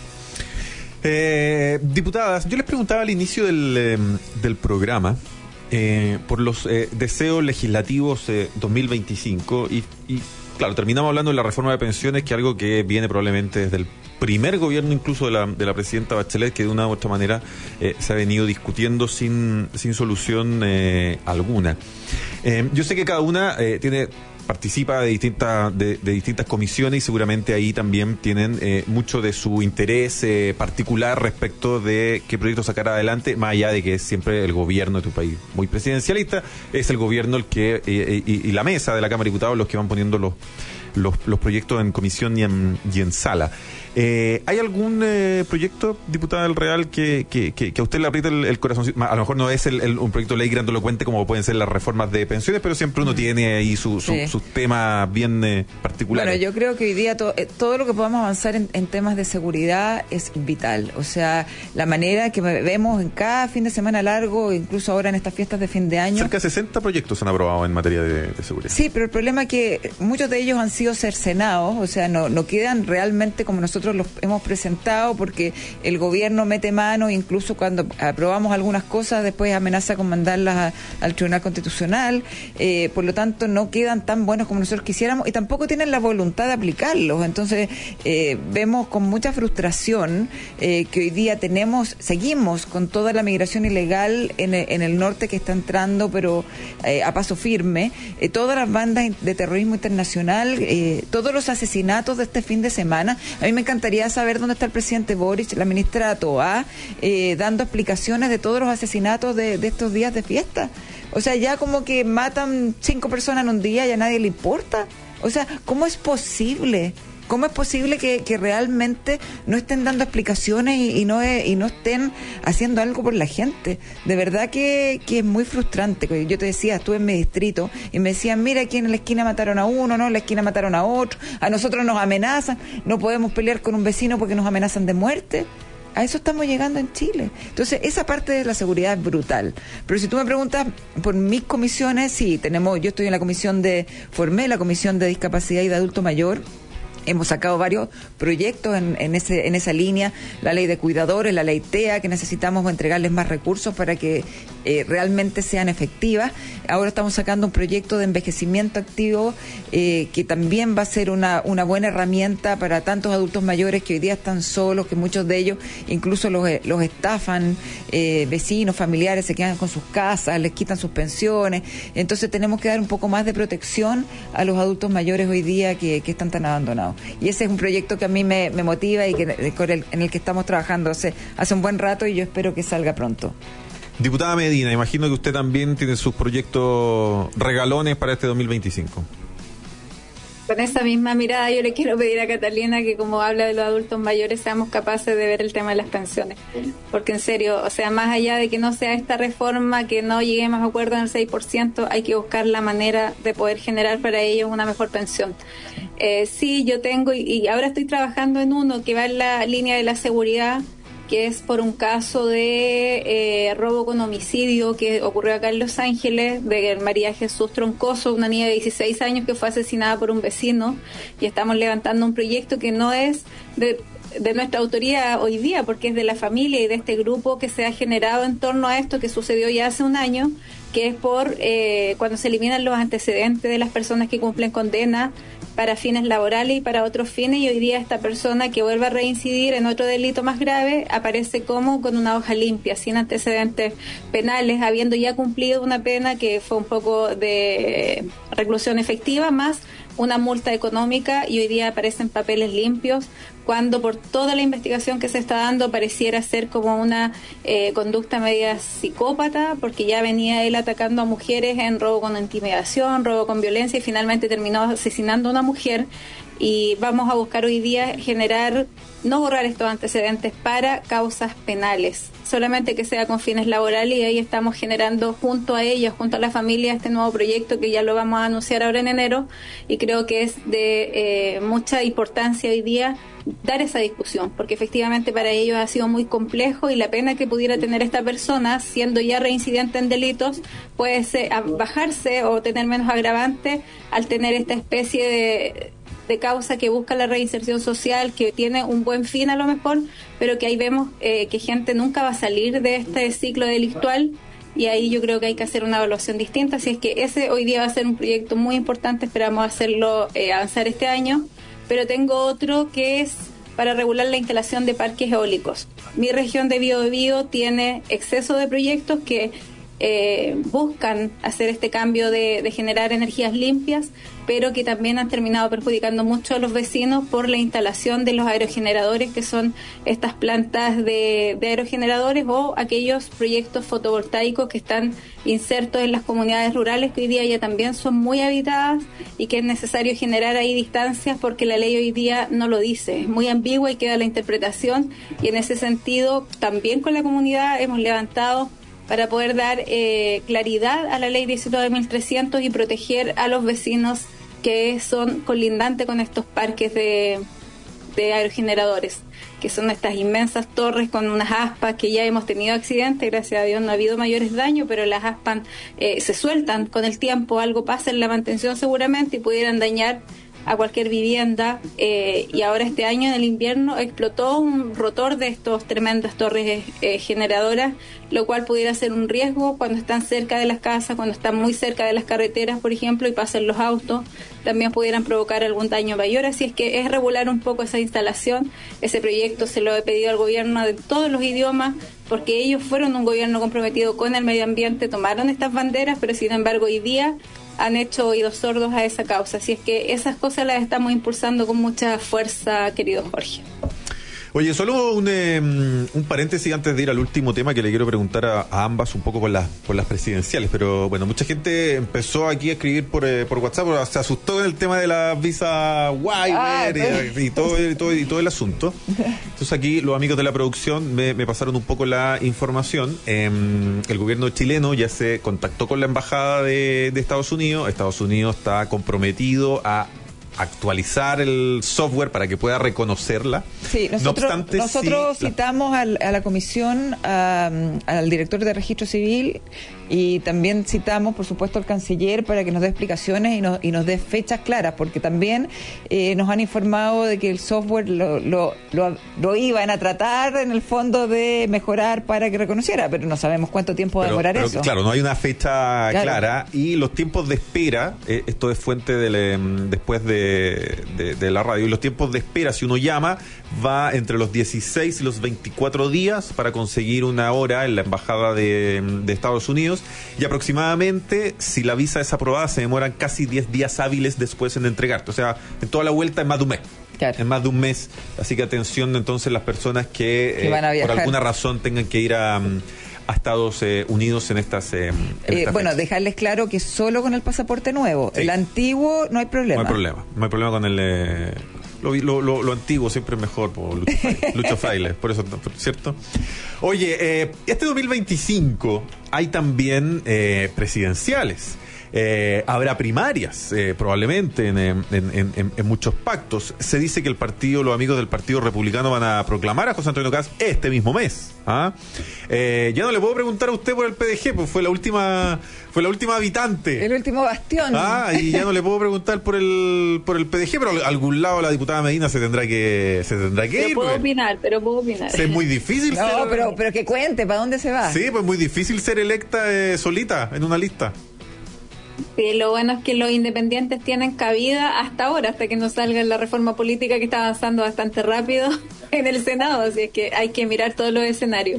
Eh, diputadas, yo les preguntaba al inicio del, eh, del programa eh, por los eh, deseos legislativos eh, dos mil veinticinco y, y claro, terminamos hablando de la reforma de pensiones, que es algo que viene probablemente desde el primer gobierno incluso de la, de la presidenta Bachelet, que de una u otra manera eh, se ha venido discutiendo sin, sin solución eh, alguna. Eh, yo sé que cada una eh, tiene... participa de distintas de, de distintas comisiones, y seguramente ahí también tienen eh, mucho de su interés eh, particular respecto de qué proyecto sacar adelante, más allá de que es siempre el gobierno de tu país muy presidencialista, es el gobierno el que eh, y, y la mesa de la Cámara de Diputados los que van poniendo los los, los proyectos en comisión y en, y en sala. Eh, ¿Hay algún eh, proyecto, diputada del Real, que, que, que, que a usted le aprieta el, el corazón? A lo mejor no es el, el, un proyecto de ley grandilocuente como pueden ser las reformas de pensiones, pero siempre uno tiene ahí su, su, sí. sus temas bien eh, particulares. Bueno, yo creo que hoy día to, eh, todo lo que podamos avanzar en, en temas de seguridad es vital. O sea, la manera que vemos en cada fin de semana largo, incluso ahora en estas fiestas de fin de año. Cerca de sesenta proyectos se han aprobado en materia de, de seguridad. Sí, pero el problema es que muchos de ellos han sido cercenados, o sea, no, no quedan realmente como nosotros los hemos presentado, porque el gobierno mete mano, incluso cuando aprobamos algunas cosas, después amenaza con mandarlas a, al Tribunal Constitucional, eh, por lo tanto no quedan tan buenos como nosotros quisiéramos, y tampoco tienen la voluntad de aplicarlos. Entonces eh, vemos con mucha frustración eh, que hoy día tenemos, seguimos con toda la migración ilegal en el, en el norte que está entrando, pero eh, a paso firme, eh, todas las bandas de terrorismo internacional, eh, todos los asesinatos de este fin de semana. A mí me encantaría saber dónde está el presidente Boric, la ministra Toá, eh, dando explicaciones de todos los asesinatos de, de estos días de fiesta. O sea, ya como que matan cinco personas en un día y a nadie le importa. O sea, ¿cómo es posible? ¿Cómo es posible que, que realmente no estén dando explicaciones y, y no y no estén haciendo algo por la gente? De verdad que, que es muy frustrante. Yo te decía, estuve en mi distrito y me decían, mira, aquí en la esquina mataron a uno, no, en la esquina mataron a otro, a nosotros nos amenazan, no podemos pelear con un vecino porque nos amenazan de muerte. A eso estamos llegando en Chile. Entonces, esa parte de la seguridad es brutal. Pero si tú me preguntas por mis comisiones, sí, tenemos, yo estoy en la comisión de, formé la comisión de discapacidad y de adulto mayor. Hemos sacado varios proyectos en, en, ese, en esa línea, la ley de cuidadores, la ley T E A, que necesitamos entregarles más recursos para que eh, realmente sean efectivas. Ahora estamos sacando un proyecto de envejecimiento activo eh, que también va a ser una, una buena herramienta para tantos adultos mayores que hoy día están solos, que muchos de ellos incluso los, los estafan, eh, vecinos, familiares, se quedan con sus casas, les quitan sus pensiones. Entonces tenemos que dar un poco más de protección a los adultos mayores hoy día que, que están tan abandonados. Y ese es un proyecto que a mí me, me motiva y que con el, en el que estamos trabajando hace, hace un buen rato, y yo espero que salga pronto. Diputada Medina, imagino que usted también tiene sus proyectos regalones para este dos mil veinticinco. Con esa misma mirada yo le quiero pedir a Catalina que, como habla de los adultos mayores, seamos capaces de ver el tema de las pensiones, porque en serio, o sea, más allá de que no sea esta reforma, que no lleguemos a acuerdo en el seis por ciento, hay que buscar la manera de poder generar para ellos una mejor pensión. Eh, sí, yo tengo, y, y ahora estoy trabajando en uno que va en la línea de la seguridad, que es por un caso de eh, robo con homicidio que ocurrió acá en Los Ángeles, de María Jesús Troncoso, una niña de dieciséis años que fue asesinada por un vecino, y estamos levantando un proyecto que no es de, de nuestra autoría hoy día, porque es de la familia y de este grupo que se ha generado en torno a esto que sucedió ya hace un año, que es por eh, cuando se eliminan los antecedentes de las personas que cumplen condena para fines laborales y para otros fines, y hoy día esta persona que vuelve a reincidir en otro delito más grave aparece como con una hoja limpia, sin antecedentes penales, habiendo ya cumplido una pena que fue un poco de reclusión efectiva más una multa económica, y hoy día aparecen papeles limpios, cuando por toda la investigación que se está dando pareciera ser como una eh, conducta media psicópata, porque ya venía él atacando a mujeres en robo con intimidación, robo con violencia, y finalmente terminó asesinando a una mujer. Y vamos a buscar hoy día generar, no borrar estos antecedentes para causas penales, solamente que sea con fines laborales, y ahí estamos generando junto a ellos, junto a la familia, este nuevo proyecto que ya lo vamos a anunciar ahora en enero, y creo que es de eh, mucha importancia hoy día dar esa discusión, porque efectivamente para ellos ha sido muy complejo, y la pena que pudiera tener esta persona, siendo ya reincidente en delitos, puede ser, bajarse o tener menos agravante al tener esta especie de de causa que busca la reinserción social, que tiene un buen fin a lo mejor, pero que ahí vemos eh, que gente nunca va a salir de este ciclo delictual, y ahí yo creo que hay que hacer una evaluación distinta. Así es que ese hoy día va a ser un proyecto muy importante, esperamos hacerlo eh, avanzar este año, pero tengo otro que es para regular la instalación de parques eólicos. Mi región de Biobío tiene exceso de proyectos que Eh, buscan hacer este cambio de, de generar energías limpias, pero que también han terminado perjudicando mucho a los vecinos por la instalación de los aerogeneradores, que son estas plantas de, de aerogeneradores, o aquellos proyectos fotovoltaicos que están insertos en las comunidades rurales, que hoy día ya también son muy habitadas, y que es necesario generar ahí distancias porque la ley hoy día no lo dice, es muy ambigua y queda la interpretación, y en ese sentido también con la comunidad hemos levantado para poder dar eh, claridad a la ley diecinueve mil trescientos y proteger a los vecinos que son colindantes con estos parques de, de aerogeneradores, que son estas inmensas torres con unas aspas que ya hemos tenido accidentes, gracias a Dios no ha habido mayores daños, pero las aspas eh, se sueltan con el tiempo, algo pasa en la mantención seguramente y pudieran dañar a cualquier vivienda, eh, y ahora este año en el invierno explotó un rotor de estos tremendas torres eh, generadoras, lo cual pudiera ser un riesgo cuando están cerca de las casas, cuando están muy cerca de las carreteras, por ejemplo, y pasan los autos, también pudieran provocar algún daño mayor. Así es que es regular un poco esa instalación. Ese proyecto se lo he pedido al gobierno de todos los idiomas, porque ellos fueron un gobierno comprometido con el medio ambiente, tomaron estas banderas, pero sin embargo hoy día han hecho oídos sordos a esa causa. Así es que esas cosas las estamos impulsando con mucha fuerza, querido Jorge. Oye, solo un, eh, un paréntesis antes de ir al último tema que le quiero preguntar a, a ambas, un poco por las por las presidenciales, pero bueno, mucha gente empezó aquí a escribir por, eh, por WhatsApp, pero se asustó en el tema de la visa waiver ah, y, y, todo, y, todo, y todo el asunto. Entonces aquí los amigos de la producción me, me pasaron un poco la información. Eh, el gobierno chileno ya se contactó con la embajada de, de Estados Unidos. Estados Unidos está comprometido a actualizar el software para que pueda reconocerla. Sí, nosotros, no obstante, nosotros sí, citamos al, a la comisión, a, al director de registro civil, y también citamos, por supuesto, al canciller para que nos dé explicaciones y nos, y nos dé fechas claras, porque también eh, nos han informado de que el software lo, lo, lo, lo iban a tratar en el fondo de mejorar para que reconociera, pero no sabemos cuánto tiempo va a demorar pero, eso. Claro, no hay una fecha claro. clara, y los tiempos de espera, eh, esto es fuente del, eh, después de De, de, de la radio, y los tiempos de espera, si uno llama, va entre los dieciséis y los veinticuatro días para conseguir una hora en la embajada de, de Estados Unidos, y aproximadamente, si la visa es aprobada, se demoran casi diez días hábiles después en entregarte. O sea, en toda la vuelta es más de un mes. Claro. En más de un mes. Así que atención entonces las personas que, que eh, por alguna razón tengan que ir a a Estados eh, Unidos en estas, eh, en eh, estas bueno, fechas. Dejarles claro que solo con el pasaporte nuevo. Sí. El antiguo no hay problema. No hay problema. No hay problema con el... Eh, lo, lo, lo, lo antiguo siempre es mejor, por Lucho Fraile, Lucho Fraile, por eso, ¿cierto? Oye, eh, este dos mil veinticinco hay también eh, presidenciales. Eh, habrá primarias, eh, probablemente, en, en, en, en, en muchos pactos. Se dice que el partido, los amigos del Partido Republicano van a proclamar a José Antonio Kast este mismo mes. ¿Ah? Eh, ya no le puedo preguntar a usted por el P D G, pues fue la última, fue la última habitante. El último bastión. Ah, y ya no le puedo preguntar por el por el P D G, pero a algún lado la diputada Medina se tendrá que se tendrá que pero ir. Puedo pues. opinar, pero puedo opinar. Es muy difícil. No, ser, pero, pero que cuente, ¿para dónde se va? Sí, pues muy difícil ser electa eh, solita en una lista. Sí, lo bueno es que los independientes tienen cabida hasta ahora, hasta que no salga la reforma política que está avanzando bastante rápido en el Senado, así es que hay que mirar todos los escenarios.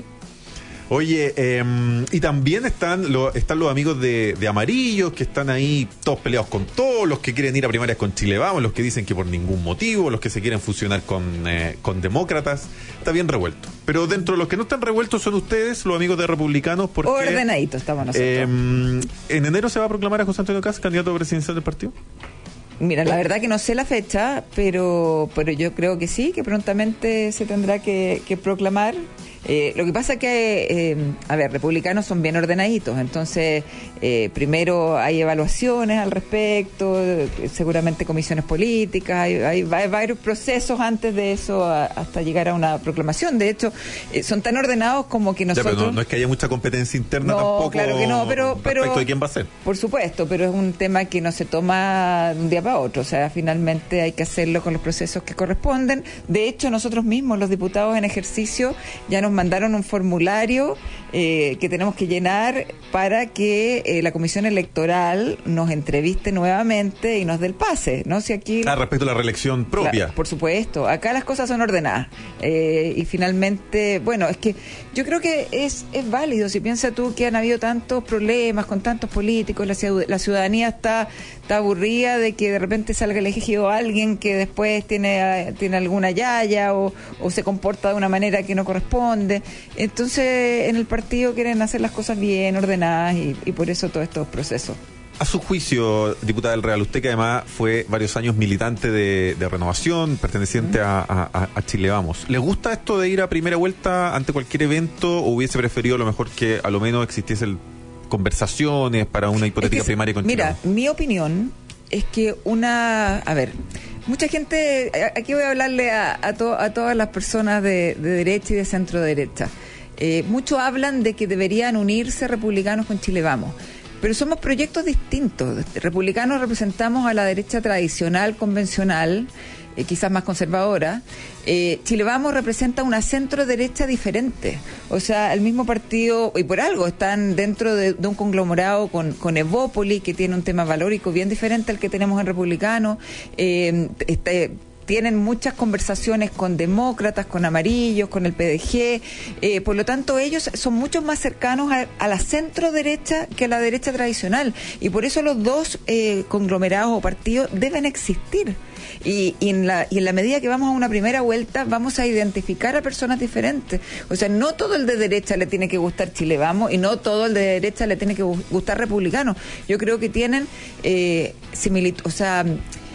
Oye, eh, y también están, lo, están los amigos de, de Amarillos, que están ahí todos peleados con todos, los que quieren ir a primarias con Chile Vamos, los que dicen que por ningún motivo, los que se quieren fusionar con, eh, con demócratas. Está bien revuelto. Pero dentro de los que no están revueltos son ustedes, los amigos de Republicanos, porque... Ordenaditos estamos nosotros. Eh, ¿En enero se va a proclamar a José Antonio Kast candidato presidencial del partido? Mira, la verdad que no sé la fecha, pero pero yo creo que sí, que prontamente se tendrá que, que proclamar. Eh, lo que pasa que, eh, a ver, republicanos son bien ordenaditos, entonces eh, primero hay evaluaciones al respecto, eh, seguramente comisiones políticas, hay, hay, hay varios procesos antes de eso a, hasta llegar a una proclamación. De hecho, eh, son tan ordenados como que nosotros... Ya, pero no, no es que haya mucha competencia interna no, tampoco claro que no, pero, respecto pero, de quién va a ser. Por supuesto, pero es un tema que no se toma de un día para otro, o sea, finalmente hay que hacerlo con los procesos que corresponden. De hecho, nosotros mismos, los diputados en ejercicio, ya nos mandaron un formulario eh, que tenemos que llenar para que eh, la Comisión Electoral nos entreviste nuevamente y nos dé el pase, ¿no? Si aquí Ah, respecto a la reelección propia. La, por supuesto, acá las cosas son ordenadas eh, y finalmente, bueno, es que yo creo que es, es válido, si piensas tú que han habido tantos problemas con tantos políticos, la, la ciudadanía está, está aburrida de que de repente salga elegido alguien que después tiene, tiene alguna yaya o, o se comporta de una manera que no corresponde. Entonces, en el partido quieren hacer las cosas bien, ordenadas, y, y por eso todos estos procesos. A su juicio, diputada del Real, usted que además fue varios años militante de, de Renovación, perteneciente uh-huh. a, a, a Chile Vamos, ¿le gusta esto de ir a primera vuelta ante cualquier evento o hubiese preferido a lo mejor que a lo menos existiesen conversaciones para una hipotética es que, primaria con mira, Chile Vamos? Mi opinión es que una... A ver... Mucha gente, aquí voy a hablarle a, a, to, a todas las personas de, de derecha y de centro derecha. Eh, muchos hablan de que deberían unirse republicanos con Chile Vamos, pero somos proyectos distintos. Republicanos representamos a la derecha tradicional, convencional, eh, quizás más conservadora. Eh, Chile Vamos representa una centro derecha diferente, o sea, el mismo partido, y por algo están dentro de, de un conglomerado con, con Evópoli, que tiene un tema valórico bien diferente al que tenemos en Republicano. eh, este tienen muchas conversaciones con demócratas, con amarillos, con el P D G, eh, por lo tanto ellos son mucho más cercanos a, a la centro derecha que a la derecha tradicional, y por eso los dos eh, conglomerados o partidos deben existir. Y, y, en la, y en la medida que vamos a una primera vuelta vamos a identificar a personas diferentes. O sea, no todo el de derecha le tiene que gustar Chile Vamos y no todo el de derecha le tiene que gustar Republicano. Yo creo que tienen eh, similitud, o sea,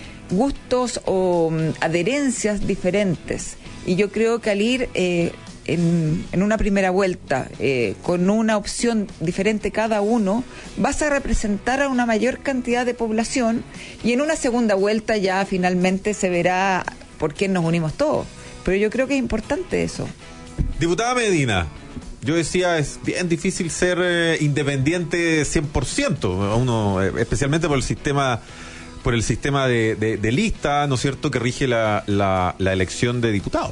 gustos o um, adherencias diferentes. Y yo creo que al ir eh, en, en una primera vuelta eh, con una opción diferente cada uno, vas a representar a una mayor cantidad de población, y en una segunda vuelta ya finalmente se verá por quién nos unimos todos. Pero yo creo que es importante eso. Diputada Medina, yo decía, es bien difícil ser eh, independiente cien por ciento, uno, eh, especialmente por el sistema por el sistema de, de, de lista, ¿no es cierto?, que rige la, la, la elección de diputados.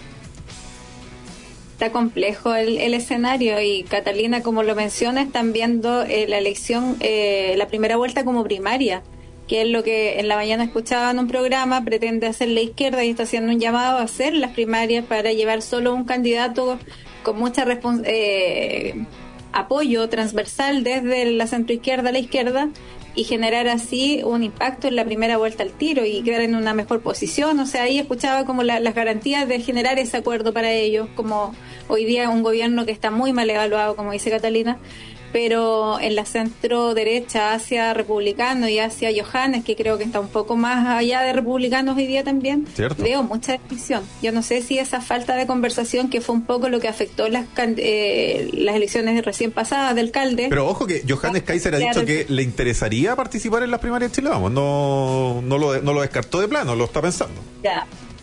Está complejo el, el escenario, y Catalina, como lo menciona, están viendo eh, la elección, eh, la primera vuelta como primaria, que es lo que en la mañana escuchaba en un programa, pretende hacer la izquierda y está haciendo un llamado a hacer las primarias para llevar solo un candidato con mucha respons- eh, apoyo transversal desde la centroizquierda a la izquierda, y generar así un impacto en la primera vuelta al tiro y quedar en una mejor posición. O sea, ahí escuchaba como la, las garantías de generar ese acuerdo para ellos, como hoy día un gobierno que está muy mal evaluado, como dice Catalina, pero en la centro derecha hacia republicano y hacia Johannes, que creo que está un poco más allá de republicanos hoy día también, ¿cierto? Veo mucha división. Yo no sé si esa falta de conversación, que fue un poco lo que afectó las eh, las elecciones recién pasadas de alcalde. Pero ojo que Johannes Kaiser ha dicho que le interesaría participar en las primarias de Chile Vamos, no, no, lo, no lo descartó de plano, lo está pensando. Ya,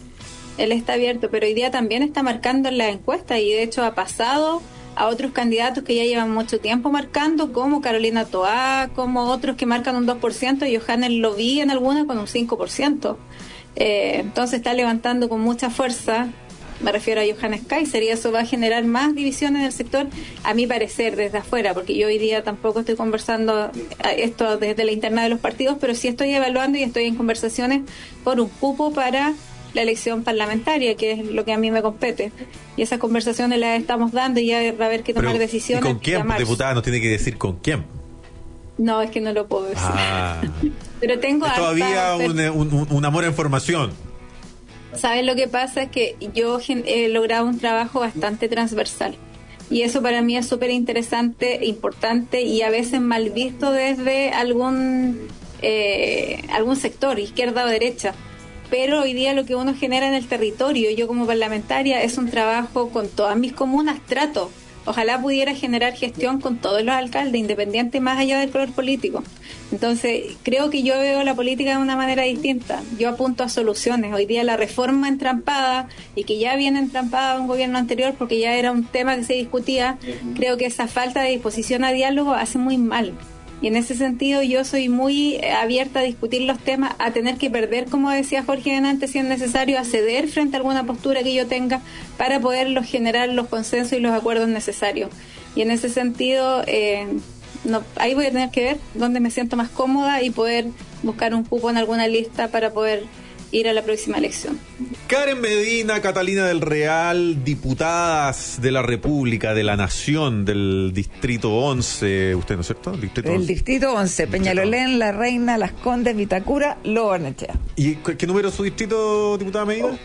él está abierto, pero hoy día también está marcando en la encuesta y de hecho ha pasado a otros candidatos que ya llevan mucho tiempo marcando, como Carolina Toá, como otros que marcan un dos por ciento, y Johannes lo vi en alguna con un cinco por ciento. Eh, entonces está levantando con mucha fuerza, me refiero a Johannes Kaiser, y eso va a generar más división en el sector, a mi parecer, desde afuera, porque yo hoy día tampoco estoy conversando esto desde la interna de los partidos, pero sí estoy evaluando y estoy en conversaciones por un cupo para la elección parlamentaria, que es lo que a mí me compete. Y esas conversaciones las estamos dando y ya va a haber que tomar Pero, decisiones. ¿y con quién, diputada? Nos tiene que decir con quién. No, es que no lo puedo decir. Ah. Pero tengo es todavía un, un, un amor en formación. ¿Sabes lo que pasa? Es que yo he logrado un trabajo bastante transversal. Y eso para mí es súper interesante, importante y a veces mal visto desde algún, eh, algún sector, izquierda o derecha. Pero hoy día lo que uno genera en el territorio, yo como parlamentaria, es un trabajo con todas mis comunas, trato. Ojalá pudiera generar gestión con todos los alcaldes, independiente más allá del color político. Entonces, creo que yo veo la política de una manera distinta. Yo apunto a soluciones. Hoy día la reforma entrampada, y que ya viene entrampada de un gobierno anterior porque ya era un tema que se discutía, creo que esa falta de disposición a diálogo hace muy mal. Y en ese sentido yo soy muy abierta a discutir los temas, a tener que perder, como decía Jorge antes, si es necesario, a ceder frente a alguna postura que yo tenga para poder generar los consensos y los acuerdos necesarios. Y en ese sentido, eh, no, ahí voy a tener que ver dónde me siento más cómoda y poder buscar un cupo en alguna lista para poder ir a la próxima elección. Karen Medina, Catalina del Real, diputadas de la República, de la Nación, del Distrito once, usted, ¿no es cierto? El Distrito El once. Distrito once, Peñalolén, La Reina, Las Condes, Vitacura, Lo Barnechea. ¿Y qué número es su distrito, diputada Medina?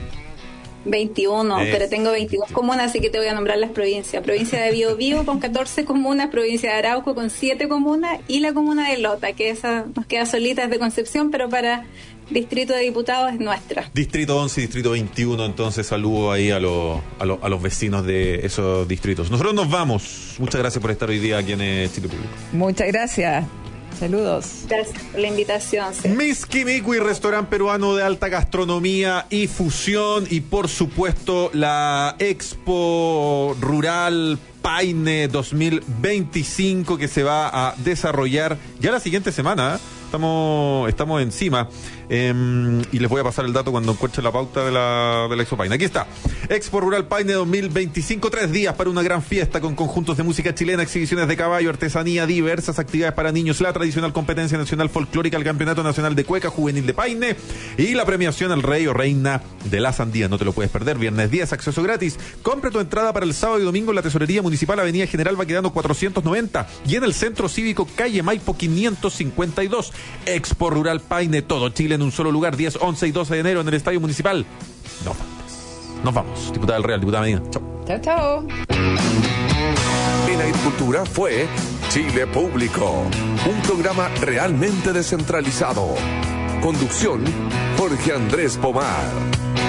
veintiuno, es. Pero tengo veintidós comunas, así que te voy a nombrar las provincias. Provincia de Biobío con catorce comunas, provincia de Arauco con siete comunas y la comuna de Lota, que esa nos queda solita, es de Concepción, pero para distrito de diputados es nuestra. Distrito once y Distrito veintiuno, entonces saludo ahí a, lo, a, lo, a los vecinos de esos distritos. Nosotros nos vamos. Muchas gracias por estar hoy día aquí en Chile Público. Muchas gracias. Saludos. Gracias por la invitación. Sí. Miski Mikui, restaurante peruano de alta gastronomía y fusión, y por supuesto la Expo Rural Paine dos mil veinticinco que se va a desarrollar ya la siguiente semana, ¿eh? Estamos, estamos encima. Eh, y les voy a pasar el dato cuando encuentre la pauta de la, de la Expo Paine. Aquí está. Expo Rural Paine dos mil veinticinco, tres días para una gran fiesta con conjuntos de música chilena, exhibiciones de caballo, artesanía, diversas actividades para niños, la tradicional competencia nacional folclórica, el Campeonato Nacional de Cueca Juvenil de Paine y la premiación al Rey o Reina de la Sandía. No te lo puedes perder. Viernes diez, acceso gratis. Compre tu entrada para el sábado y domingo en la Tesorería Municipal, Avenida General Baquedano cuatrocientos noventa, y en el Centro Cívico Calle Maipo quinientos cincuenta y dos. Expo Rural Paine, todo Chile en un solo lugar, diez, once y doce de enero en el Estadio Municipal. No faltes. Nos vamos. Diputada del Real, diputada Medina. Chao. Chao, chao. En Agricultura fue Chile Público, un programa realmente descentralizado. Conducción, Jorge Andrés Pomar.